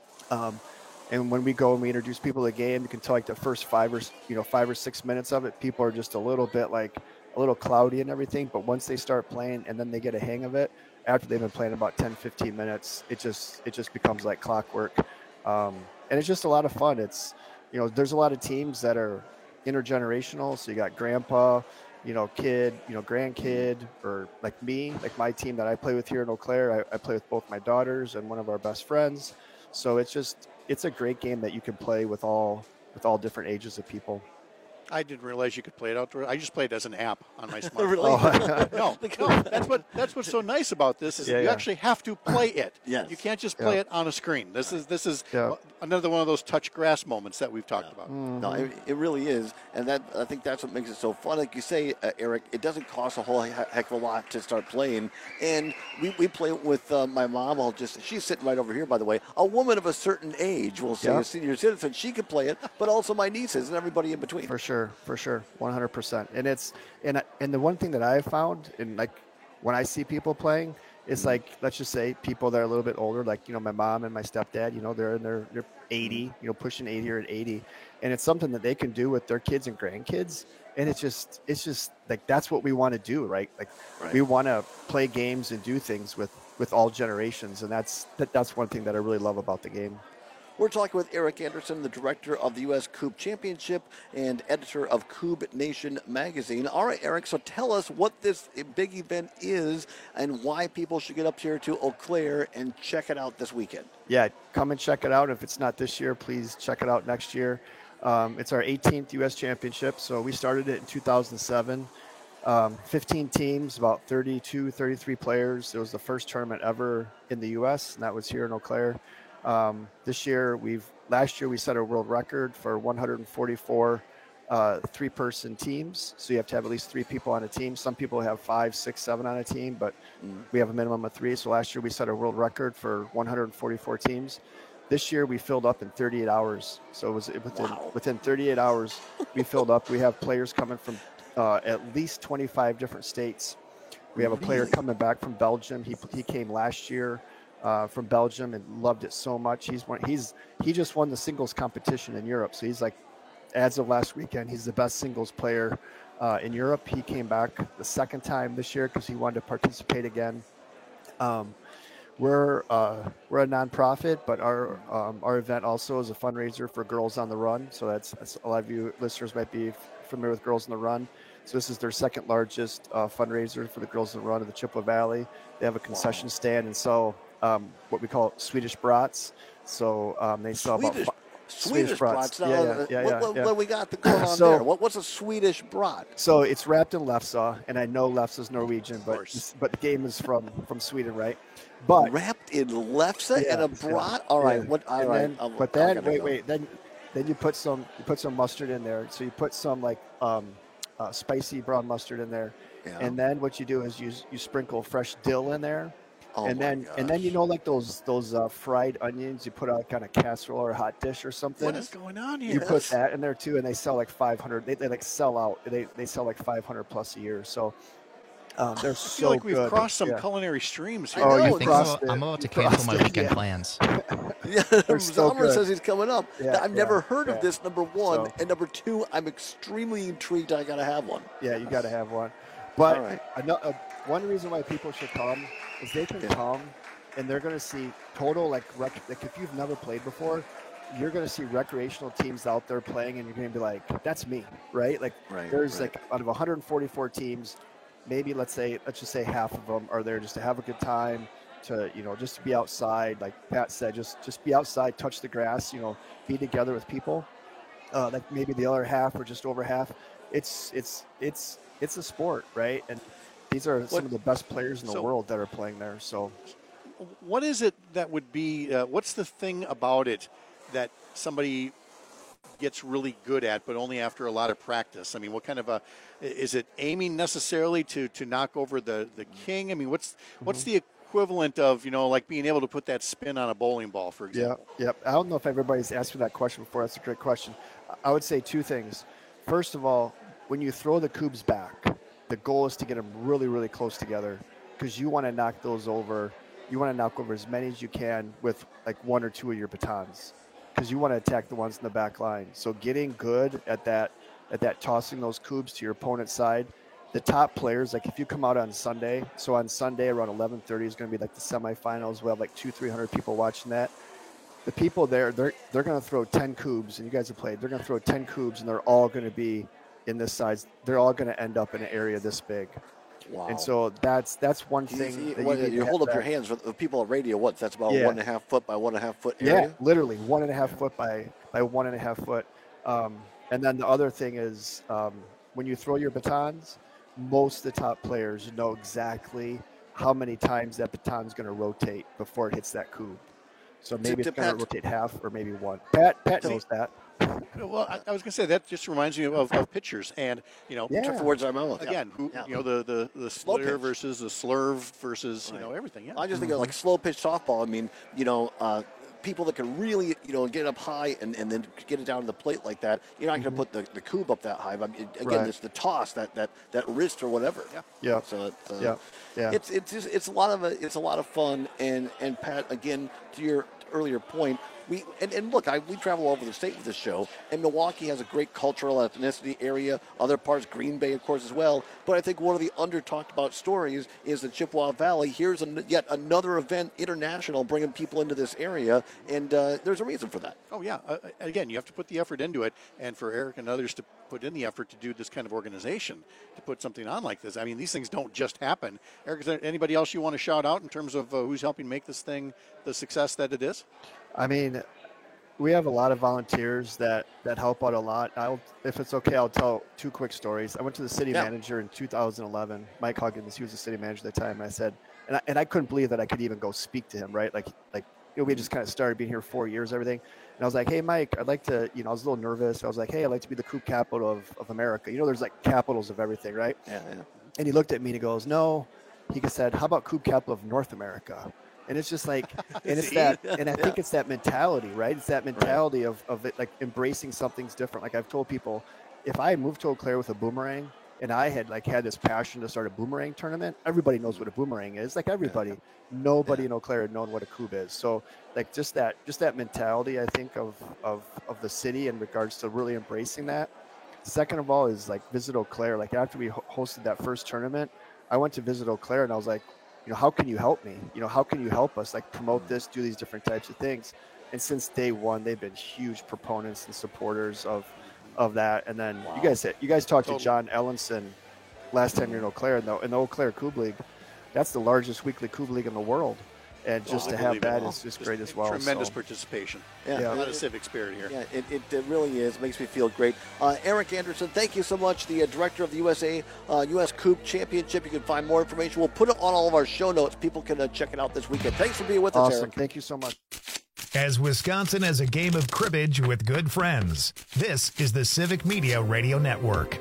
Um, and when we go and we introduce people to the game, you can tell like the first five or, you know, five or six minutes of it, people are just a little bit like a little cloudy and everything. But once they start playing and then they get a hang of it, after they've been playing about ten, fifteen minutes, it just, it just becomes like clockwork. Um, and it's just a lot of fun. It's, you know, there's a lot of teams that are intergenerational. So you got grandpa, you know, kid, you know, grandkid, or like me, like my team that I play with here in Eau Claire, I, I play with both my daughters and one of our best friends. So it's just, it's a great game that you can play with all, with all different ages of people. I didn't realize you could play it outdoors. I just played it as an app on my smartphone. Really? Oh. no, no, that's what that's what's so nice about this is yeah, you yeah. actually have to play it. Yes. You can't just play yeah. it on a screen. This is this is yeah. another one of those touch grass moments that we've talked yeah. about. Mm-hmm. No, it, it really is, and that I think that's what makes it so fun. Like you say, uh, Eric, it doesn't cost a whole heck of a lot to start playing, and we, we play with uh, my mom. I'll just she's sitting right over here, by the way. A woman of a certain age, we'll say, yeah. a senior citizen, she could play it, but also my nieces and everybody in between. For sure, for sure. one hundred percent. And it's and and the one thing that I've found, and like when I see people playing, it's like, let's just say people that are a little bit older, like, you know, my mom and my stepdad, you know, they're in their they're eighty, you know, pushing eighty or at eighty, and it's something that they can do with their kids and grandkids. And it's just it's just like that's what we want to do, right? Like right. we want to play games and do things with with all generations, and that's that, that's one thing that I really love about the game. We're talking with Eric Anderson, the director of the U S Coupe Championship and editor of Coupe Nation magazine. All right, Eric, so tell us what this big event is and why people should get up here to Eau Claire and check it out this weekend. Yeah, come and check it out. If it's not this year, please check it out next year. Um, it's our eighteenth U S Championship, so we started it in two thousand seven. Um, fifteen teams, about thirty-two, thirty-three players. It was the first tournament ever in the U S, and that was here in Eau Claire. Um, this year, we've last year we set a world record for one hundred forty-four uh, three-person teams. So you have to have at least three people on a team. Some people have five, six, seven on a team, but mm. we have a minimum of three. So last year we set a world record for one hundred forty-four teams. This year we filled up in thirty-eight hours. So it was within wow. within thirty-eight hours we filled up. We have players coming from uh, at least twenty-five different states. We have a player coming back from Belgium. He he came last year. uh, from Belgium and loved it so much. He's one, he's he just won the singles competition in Europe, so he's like, as of last weekend, he's the best singles player uh, in Europe. He came back the second time this year because he wanted to participate again. Um, we're uh, we're a nonprofit, but our um, our event also is a fundraiser for Girls on the Run. So that's, that's a lot of you listeners might be familiar with Girls on the Run. So this is their second largest uh, fundraiser for the Girls on the Run of the Chippewa Valley. They have a concession wow. stand and sell um, what we call Swedish brats. So um, they sell Swedish, about Swedish, Swedish brats. Now, yeah, yeah, uh, yeah, what, yeah, what, yeah. what we got going on so, there? What, what's a Swedish brat? So it's wrapped in lefse, and I know lefse is Norwegian, but but the game is from, from Sweden, right? But wrapped in lefse yeah, and a brat. Yeah, all right, yeah. what? All and right. Then, I'm, but I'm then wait, go. wait. Then then you put some you put some mustard in there. So you put some like um, uh, spicy brown mustard in there, yeah. and then what you do is you you sprinkle fresh dill in there. Oh and then gosh. and then you know like those those uh, fried onions you put out kind of casserole or hot dish or something. What is going on here? You put that in there too, and they sell like five hundred. They, they like sell out. They they sell like five hundred plus a year. So um, they're I so feel like we've good. crossed some yeah. culinary streams here. Oh, I you think crossed I'm, it. I'm about to You cancel my crossed it, weekend yeah. plans. Yeah, They're so Summer good. says he's coming up. Yeah, I've yeah, never heard yeah. of this. Number one, So- and number two, I'm extremely intrigued. I gotta have one. Yeah, you got to have one. But All right. ano- uh, one reason why people should come is they can Yeah. come and they're going to see total like rec- like if you've never played before, you're going to see recreational teams out there playing, and you're going to be like, that's me, right? Like Right, there's right. like out of one hundred forty-four teams, maybe let's say let's just say half of them are there just to have a good time, to you know just to be outside. Like Pat said, just just be outside, touch the grass, you know, be together with people. Uh, like maybe the other half or just over half. It's it's it's it's a sport, right? And these are some What- of the best players in the so- world that are playing there. So What is it that would be, uh, what's the thing about it that somebody gets really good at, but only after a lot of practice? I mean, what kind of a, is it aiming necessarily to, to knock over the, the king? I mean, what's what's Mm-hmm. the equivalent of, you know, like being able to put that spin on a bowling ball, for yeah, example? yep. I don't know if everybody's asked me that question before. That's a great question. I would say two things. First of all, when you throw the cubes back, the goal is to get them really, really close together because you want to knock those over. You want to knock over as many as you can with like one or two of your batons because you want to attack the ones in the back line. So getting good at that, at that tossing those cubes to your opponent's side. The top players, like if you come out on Sunday, so on Sunday around eleven thirty is going to be like the semifinals. We'll have like two, three hundred people watching that. The people there, they're they're going to throw ten cubes, and you guys have played. They're going to throw ten cubes, and they're all going to be in this size. They're all going to end up in an area this big. Wow. And so that's that's one You, thing. you, that what, you, need you to hold have up your back. hands for the people at radio. What? That's about Yeah. one and a half foot by one and a half foot Yeah, area. literally one and a half foot by by one and a half foot. Um, and then the other thing is um, when you throw your batons, most of the top players know exactly how many times that baton's going to rotate before it hits that cube. So maybe to it's going to Pat- rotate half or maybe one. Pat Pat See- knows that. Well, I, I was going to say that just reminds me of, of pitchers, and you know, Yeah. Took the words out of my mouth. again, who Yeah. you know the the the Slow slitter pitch. versus the slurve versus you Right. know everything. Yeah, I just think of like slow pitch softball. I mean, you know, uh, people that can really, you know, get it up high and, and then get it down to the plate like that. You're not going to put the, the cube up that high. But again, Right. it's the toss, that, that, that wrist or whatever. Yeah. Yeah. So it's, uh, Yeah. Yeah. it's it's just, it's a lot of a, it's a lot of fun. And and Pat, again, to your earlier point, we and, and look, I, we travel all over the state with this show, and Milwaukee has a great cultural ethnicity area. Other parts, Green Bay, of course, as well. But I think one of the under talked about stories is the Chippewa Valley. Here's an, yet another event, international, bringing people into this area, and uh, there's a reason for that. Oh yeah. Uh, again, you have to put the effort into it, and for Eric and others to put in the effort to do this kind of organization, to put something on like this. I mean, these things don't just happen. Eric, is there anybody else you want to shout out in terms of uh, who's helping make this thing the success that it is? I mean, we have a lot of volunteers that, that help out a lot. I'll, if it's okay, I'll tell two quick stories. I went to the city Yeah. manager in two thousand eleven, Mike Huggins. He was the city manager at the time. And I said, and I, and I couldn't believe that I could even go speak to him, right? Like, like you know, we just kind of started being here four years, everything. And I was like, hey, Mike, I'd like to, you know, I was a little nervous. I was like, hey, I'd like to be the Coop capital of, of America. You know, there's like capitals of everything, right? Yeah, yeah. And he looked at me and he goes, no. He said, how about Coop capital of North America? And it's just like, and it's See? that, and I think Yeah. it's that mentality, right? It's that mentality of, of it, like embracing something's different. Like I've told people, if I moved to Eau Claire with a boomerang, and I had like had this passion to start a boomerang tournament. Everybody knows what a boomerang is. Like everybody, nobody in Eau Claire had known what a cube is. So like just that, just that mentality, I think of, of, of the city in regards to really embracing that. Second of all is like visit Eau Claire. Like after we ho- hosted that first tournament, I went to visit Eau Claire and I was like, you know, how can you help me? You know, how can you help us like promote this, do these different types of things? And since day one, they've been huge proponents and supporters of, of that. And then wow. you guys, you guys talked totally. to John Ellenson last time you're in Eau Claire, in the, in the Eau Claire Cube League. That's the largest weekly Cube League in the world. And just oh, to have that is just great as well. Tremendous so. participation. Yeah, yeah. A lot of civic spirit here. Yeah, it, it, it really is. It makes me feel great. Uh, Eric Anderson, thank you so much, the uh, director of the U S A uh, U S Cube Championship. You can find more information. We'll put it on all of our show notes. People can uh, check it out this weekend. Thanks for being with awesome. us, Eric. Thank you so much. As Wisconsin has a game of cribbage with good friends, this is the Civic Media Radio Network.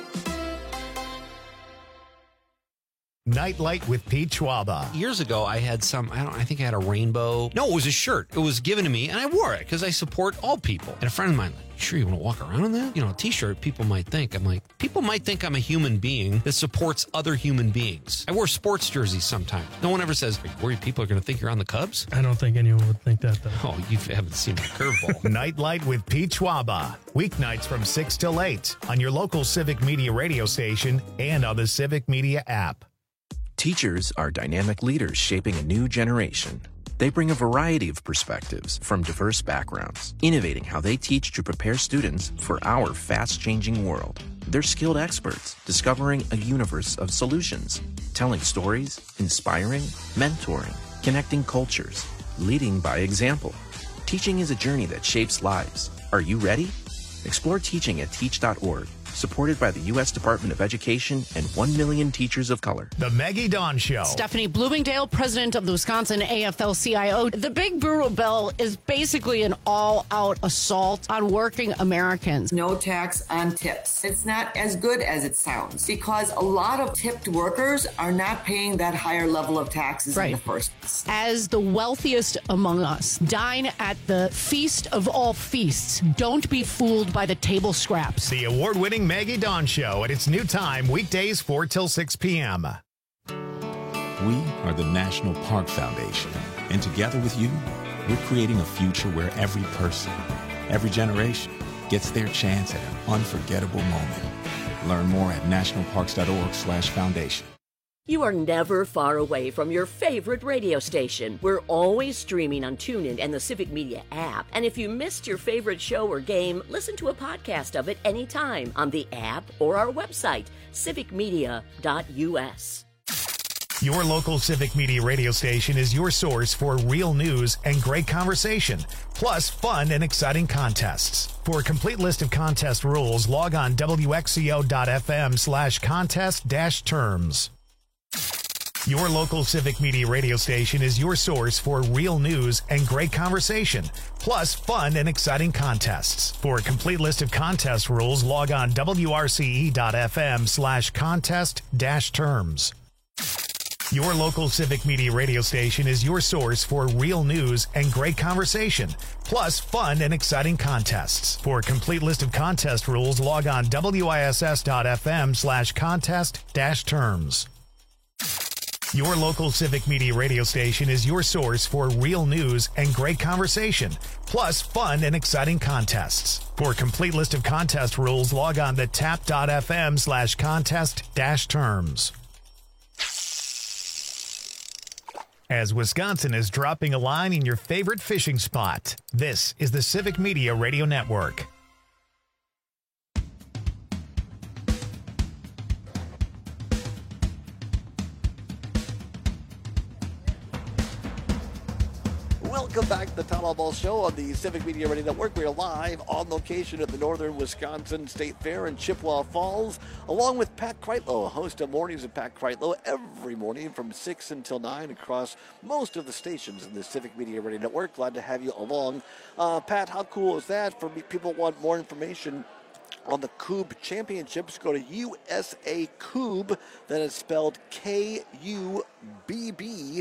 Nightlight with Pete Schwaba. Years ago, I had some, I don't I think I had a rainbow. No, it was a shirt. It was given to me, and I wore it because I support all people. And a friend of mine, like, you sure you want to walk around in that? You know, a t-shirt, people might think. I'm like, people might think I'm a human being that supports other human beings. I wear sports jerseys sometimes. No one ever says, like, worried people are going to think you're on the Cubs? I don't think anyone would think that, though. Oh, you haven't seen my curveball. Nightlight with Pete Schwaba. Weeknights from six till eight on your local Civic Media radio station and on the Civic Media app. Teachers are dynamic leaders shaping a new generation. They bring a variety of perspectives from diverse backgrounds, innovating how they teach to prepare students for our fast-changing world. They're skilled experts, discovering a universe of solutions, telling stories, inspiring, mentoring, connecting cultures, leading by example. Teaching is a journey that shapes lives. Are you ready? Explore teaching at teach dot org. Supported by the U S Department of Education and one million teachers of color. The Maggie Dawn Show. Stephanie Bloomingdale, president of the Wisconsin A F L C I O. The Big Brutal Bill is basically an all-out assault on working Americans. No tax on tips. It's not as good as it sounds because a lot of tipped workers are not paying that higher level of taxes right. in the first place. As the wealthiest among us, dine at the feast of all feasts. Don't be fooled by the table scraps. The award-winning Maggie Dawn Show at its new time, weekdays four till six p.m. We are the National Park Foundation, and together with you, we're creating a future where every person, every generation, gets their chance at an unforgettable moment. Learn more at national parks dot org slash foundation. You are never far away from your favorite radio station. We're always streaming on TuneIn and the Civic Media app. And if you missed your favorite show or game, listen to a podcast of it anytime on the app or our website, civic media dot u s. Your local Civic Media radio station is your source for real news and great conversation, plus fun and exciting contests. For a complete list of contest rules, log on w x c o dot f m slash contest dash terms. Your local Civic Media radio station is your source for real news and great conversation, plus fun and exciting contests. For a complete list of contest rules, log on w r c e dot f m slash contest dash terms. Your local Civic Media radio station is your source for real news and great conversation, plus fun and exciting contests. For a complete list of contest rules, log on w i s s dot f m slash contest dash terms. Your local Civic Media radio station is your source for real news and great conversation, plus fun and exciting contests. For a complete list of contest rules, log on to tap dot f m slash contest dash terms. As Wisconsin is dropping a line in your favorite fishing spot, this is the Civic Media Radio Network. Welcome back to the Town Hall Ball Show on the Civic Media Radio Network. We are live on location at the Northern Wisconsin State Fair in Chippewa Falls, along with Pat Kreitlow, host of Mornings with Pat Kreitlow, every morning from six until nine across most of the stations in the Civic Media Radio Network. Glad to have you along. Uh, Pat, how cool is that? For people who want more information on the Cube Championships, go to U S A Cube, that is spelled K U B B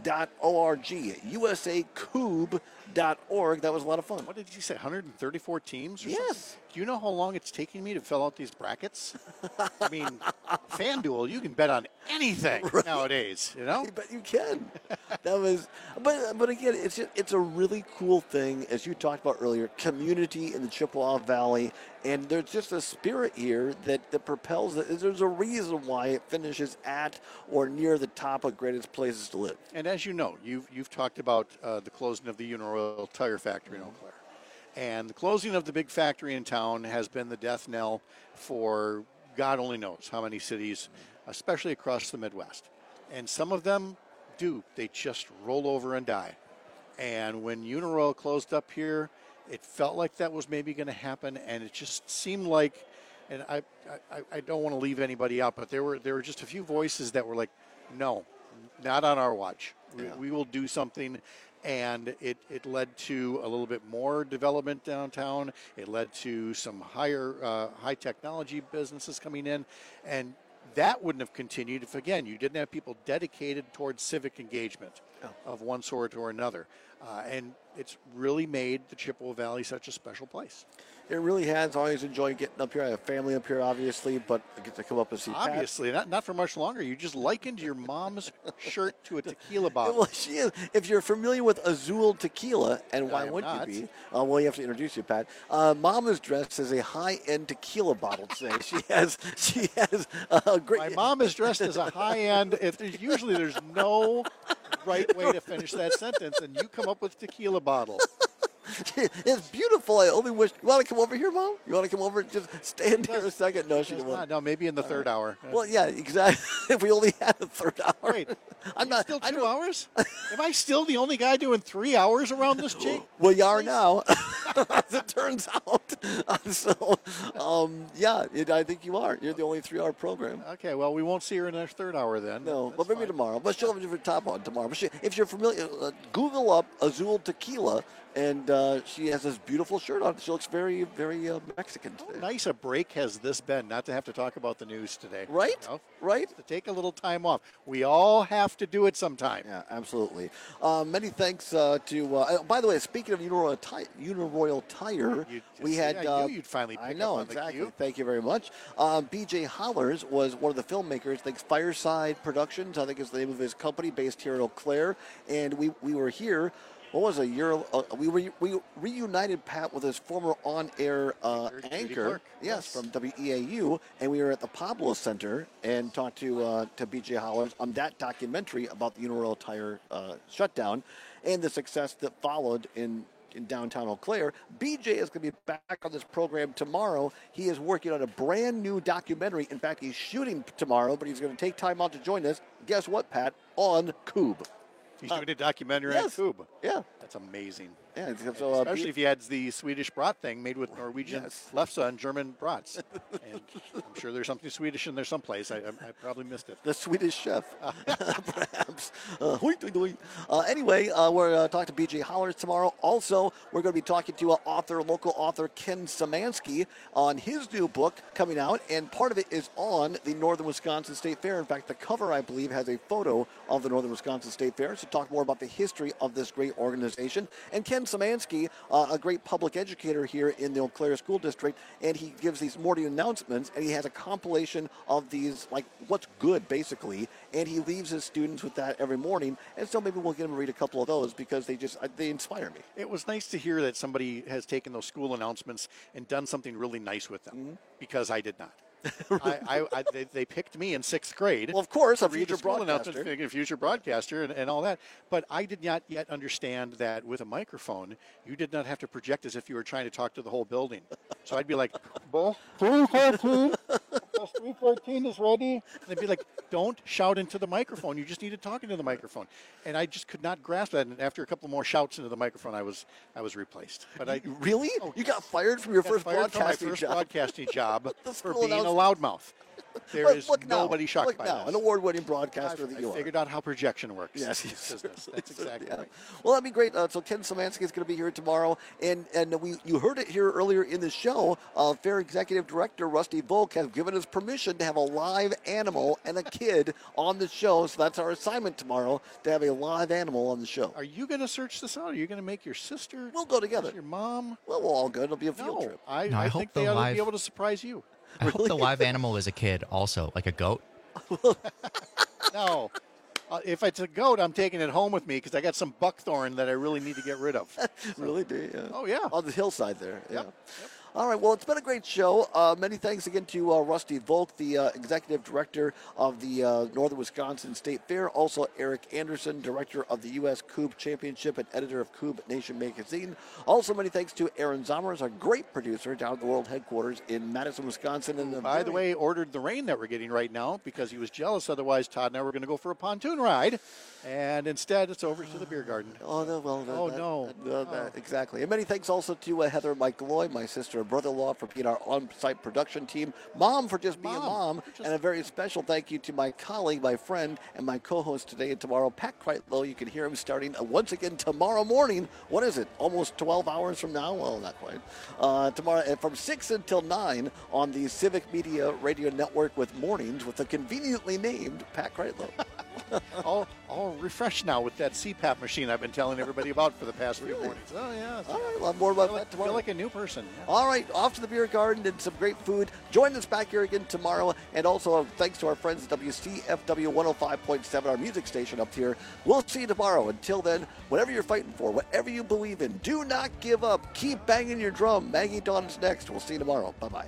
dot org, U S A Coob dot org. That was a lot of fun. What did you say, one hundred thirty-four teams or Yes. something? Do you know how long it's taking me to fill out these brackets? I mean, FanDuel, you can bet on anything Right. nowadays, you know? But you can. That was, but but again, it's just, it's a really cool thing, as you talked about earlier, community in the Chippewa Valley, and there's just a spirit here that, that propels it. There's a reason why it finishes at or near the top of greatest places to live. And as you know, you've, you've talked about uh, the closing of the Uniroyal Tire Factory in Eau Claire. And the closing of the big factory in town has been the death knell for God only knows how many cities, especially across the Midwest. And some of them do. They just roll over and die. And when Uniroyal closed up here, it felt like that was maybe going to happen. And it just seemed like, and I, I, I don't want to leave anybody out, but there were there were just a few voices that were like, no, not on our watch. Yeah. We, we will do something. And it, it led to a little bit more development downtown. It led to some higher, uh, high technology businesses coming in. And that wouldn't have continued if, again, you didn't have people dedicated towards civic engagement Oh. of one sort or another. Uh, and it's really made the Chippewa Valley such a special place. It really has. Always enjoyed getting up here. I have family up here, obviously, but I get to come up and see Pat. Obviously, not, not for much longer. You just likened your mom's shirt to a tequila bottle. Well, she is. If you're familiar with Azul Tequila, and I why am wouldn't not. you be? Uh, well, you have to introduce you, Pat. Uh, Mom is dressed as a high-end tequila bottle today. She has, she has a great. My mom is dressed as a high-end. If there's, usually there's no right way to finish that sentence, and you come up with tequila bottle. It's beautiful. I only wish. You want to come over here, Mom? You want to come over and just stand here a second? No, she Does won't. not. No, maybe in the third hour. Well, yeah, exactly. If we only had a third hour. Wait, I'm not. Still I two don't- hours? Am I still the only guy doing three hours around this chick? Well, you are now, as it turns out. Uh, so, um, yeah, it, I think you are. You're the only three-hour program. Okay, well, we won't see her in the third hour then. No, but maybe tomorrow. But she'll have a different top on tomorrow. But she, if you're familiar, uh, Google up Azul Tequila, and uh, she has this beautiful shirt on. She looks very, very uh, Mexican today. How nice a break has this been, not to have to talk about the news today. Right? You know? Right? To take a little time off. We all have to do it sometime. Yeah, absolutely. Uh, many thanks uh, to. Uh, by the way, speaking of Uniroyal, Ti- Uniroyal Tire, You- we had. I uh, knew you'd finally pick I know up on the exactly. cue. Thank you very much. Um, B J Hollers was one of the filmmakers. I think Fireside Productions. I think is the name of his company, based here in Eau Claire, and we we were here. What was it, a year? Uh, we re, we reunited Pat with his former on-air uh, Judy anchor, Clark, yes, yes. from W E A U, and we were at the Pablo Center and talked to uh, to B J Hollers on that documentary about the Uniroyal Tire uh, shutdown and the success that followed in. in downtown Eau Claire. B J is going to be back on this program tomorrow. He is working on a brand new documentary. In fact, he's shooting tomorrow, but he's going to take time out to join us. Guess what, Pat? On Coob. He's doing a documentary yes. on Coob. Yeah. That's amazing. Yeah, so, uh, Especially B- if he adds the Swedish brat thing made with Norwegian Yes. lefse and German brats. And I'm sure there's something Swedish in there someplace. I, I, I probably missed it. The Swedish chef, perhaps. Uh, hoi, doi, doi. Uh, anyway, uh, we're uh, talking to B J Hollers tomorrow. Also, we're going to be talking to uh, author, local author Ken Szymanski on his new book coming out, and part of it is on the Northern Wisconsin State Fair. In fact, the cover, I believe, has a photo of the Northern Wisconsin State Fair. So talk more about the history of this great organization. And Ken Szymanski, uh, a great public educator here in the Eau Claire School District, and he gives these morning announcements, and he has a compilation of these, like, what's good, basically, and he leaves his students with that every morning. And so maybe we'll get him to read a couple of those because they just, they inspire me. It was nice to hear that somebody has taken those school announcements and done something really nice with them, Mm-hmm. because I did not. I, I, I, they, they picked me in sixth grade. Well, of course, a to read future the school broadcaster. announcements, being a future broadcaster and, and all that. But I did not yet understand that with a microphone, you did not have to project as if you were trying to talk to the whole building. So I'd be like, "Ball three fourteen, three fourteen is ready." And they'd be like, "Don't shout into the microphone. You just need to talk into the microphone." And I just could not grasp that. And after a couple more shouts into the microphone, I was I was replaced. But I Really? You got fired from your got first fired from my broadcasting first job? broadcasting job The for school being a announcement. loudmouth. There look, is look nobody now, shocked look by now, this. an award-winning broadcaster I've, that I you are. figured out how projection works. Yes, in this yes. business. That's exactly yeah. right. Well, that'd be great. Uh, so Ken Szymanski is going to be here tomorrow, and and we you heard it here earlier in the show. Uh, Fair Executive Director Rusty Volk has given us permission to have a live animal and a kid on the show. So that's our assignment tomorrow, to have a live animal on the show. Are you going to search this out? Are you going to make your sister? We'll go together. Your mom? Well, we'll all go. It'll be a field No, trip. I, No, I I hope think the they ought to live- be able to surprise you. I hope the live animal is a kid also, like a goat. No. Uh, if it's a goat, I'm taking it home with me because I got some buckthorn that I really need to get rid of. So. Really do, yeah. Oh, yeah. On the hillside there, yeah. Yep. Yep. All right, well, it's been a great show. Uh, many thanks again to uh, Rusty Volk, the uh, executive director of the uh, Northern Wisconsin State Fair. Also, Eric Anderson, director of the U S Coob Championship and editor of Coob Nation magazine. Also, many thanks to Aaron Zommers, a great producer down at the world headquarters in Madison, Wisconsin. And By very... the way, ordered the rain that we're getting right now because he was jealous. Otherwise, Todd and I were going to go for a pontoon ride. And instead, it's over to the beer garden. Oh, no, well, oh, that, no. That, uh, oh. That, exactly. And many thanks also to uh, Heather Mike Lloyd, my sister and brother-in-law, for being our on-site production team. Mom for just being mom. mom. Just... And a very special thank you to my colleague, my friend, and my co-host today and tomorrow, Pat Kreitlow. You can hear him starting uh, once again tomorrow morning. What is it? Almost twelve hours from now? Well, not quite. Uh, tomorrow uh, from six until nine on the Civic Media Radio Network with Mornings with the conveniently named Pat Kreitlow. all, all refreshed now with that C PAP machine I've been telling everybody about for the past few mornings. Oh, yeah. All right, well, more about feel that like, tomorrow. feel like a new person. Yeah. All right, off to the beer garden and some great food. Join us back here again tomorrow. And also, uh, thanks to our friends at W C F W one oh five point seven, our music station up here. We'll see you tomorrow. Until then, whatever you're fighting for, whatever you believe in, do not give up. Keep banging your drum. Maggie Dawn's next. We'll see you tomorrow. Bye-bye.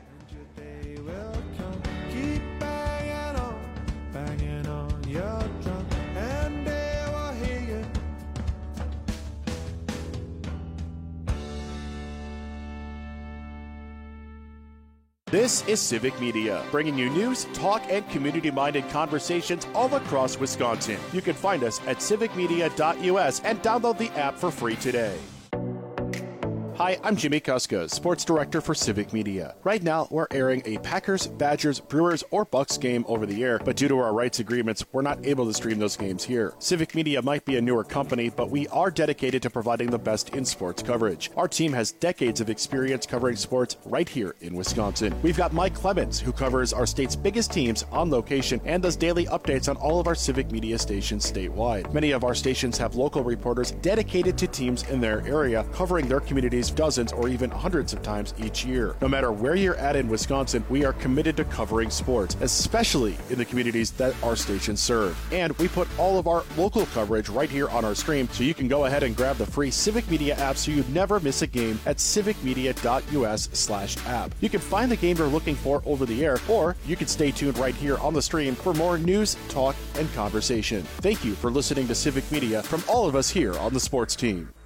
This is Civic Media, bringing you news, talk, and community-minded conversations all across Wisconsin. You can find us at civic media dot U S and download the app for free today. Hi, I'm Jimmy Kuska, Sports Director for Civic Media. Right now, we're airing a Packers, Badgers, Brewers, or Bucks game over the air, but due to our rights agreements, we're not able to stream those games here. Civic Media might be a newer company, but we are dedicated to providing the best in sports coverage. Our team has decades of experience covering sports right here in Wisconsin. We've got Mike Clemens, who covers our state's biggest teams on location and does daily updates on all of our Civic Media stations statewide. Many of our stations have local reporters dedicated to teams in their area, covering their communities dozens or even hundreds of times each year. No matter where you're at in Wisconsin, we are committed to covering sports, especially in the communities that our stations serve. And we put all of our local coverage right here on our stream, so you can go ahead and grab the free Civic Media app so you never miss a game at civic media dot U S slash app. You can find the game you're looking for over the air, or you can stay tuned right here on the stream for more news, talk, and conversation. Thank you for listening to Civic Media from all of us here on the sports team.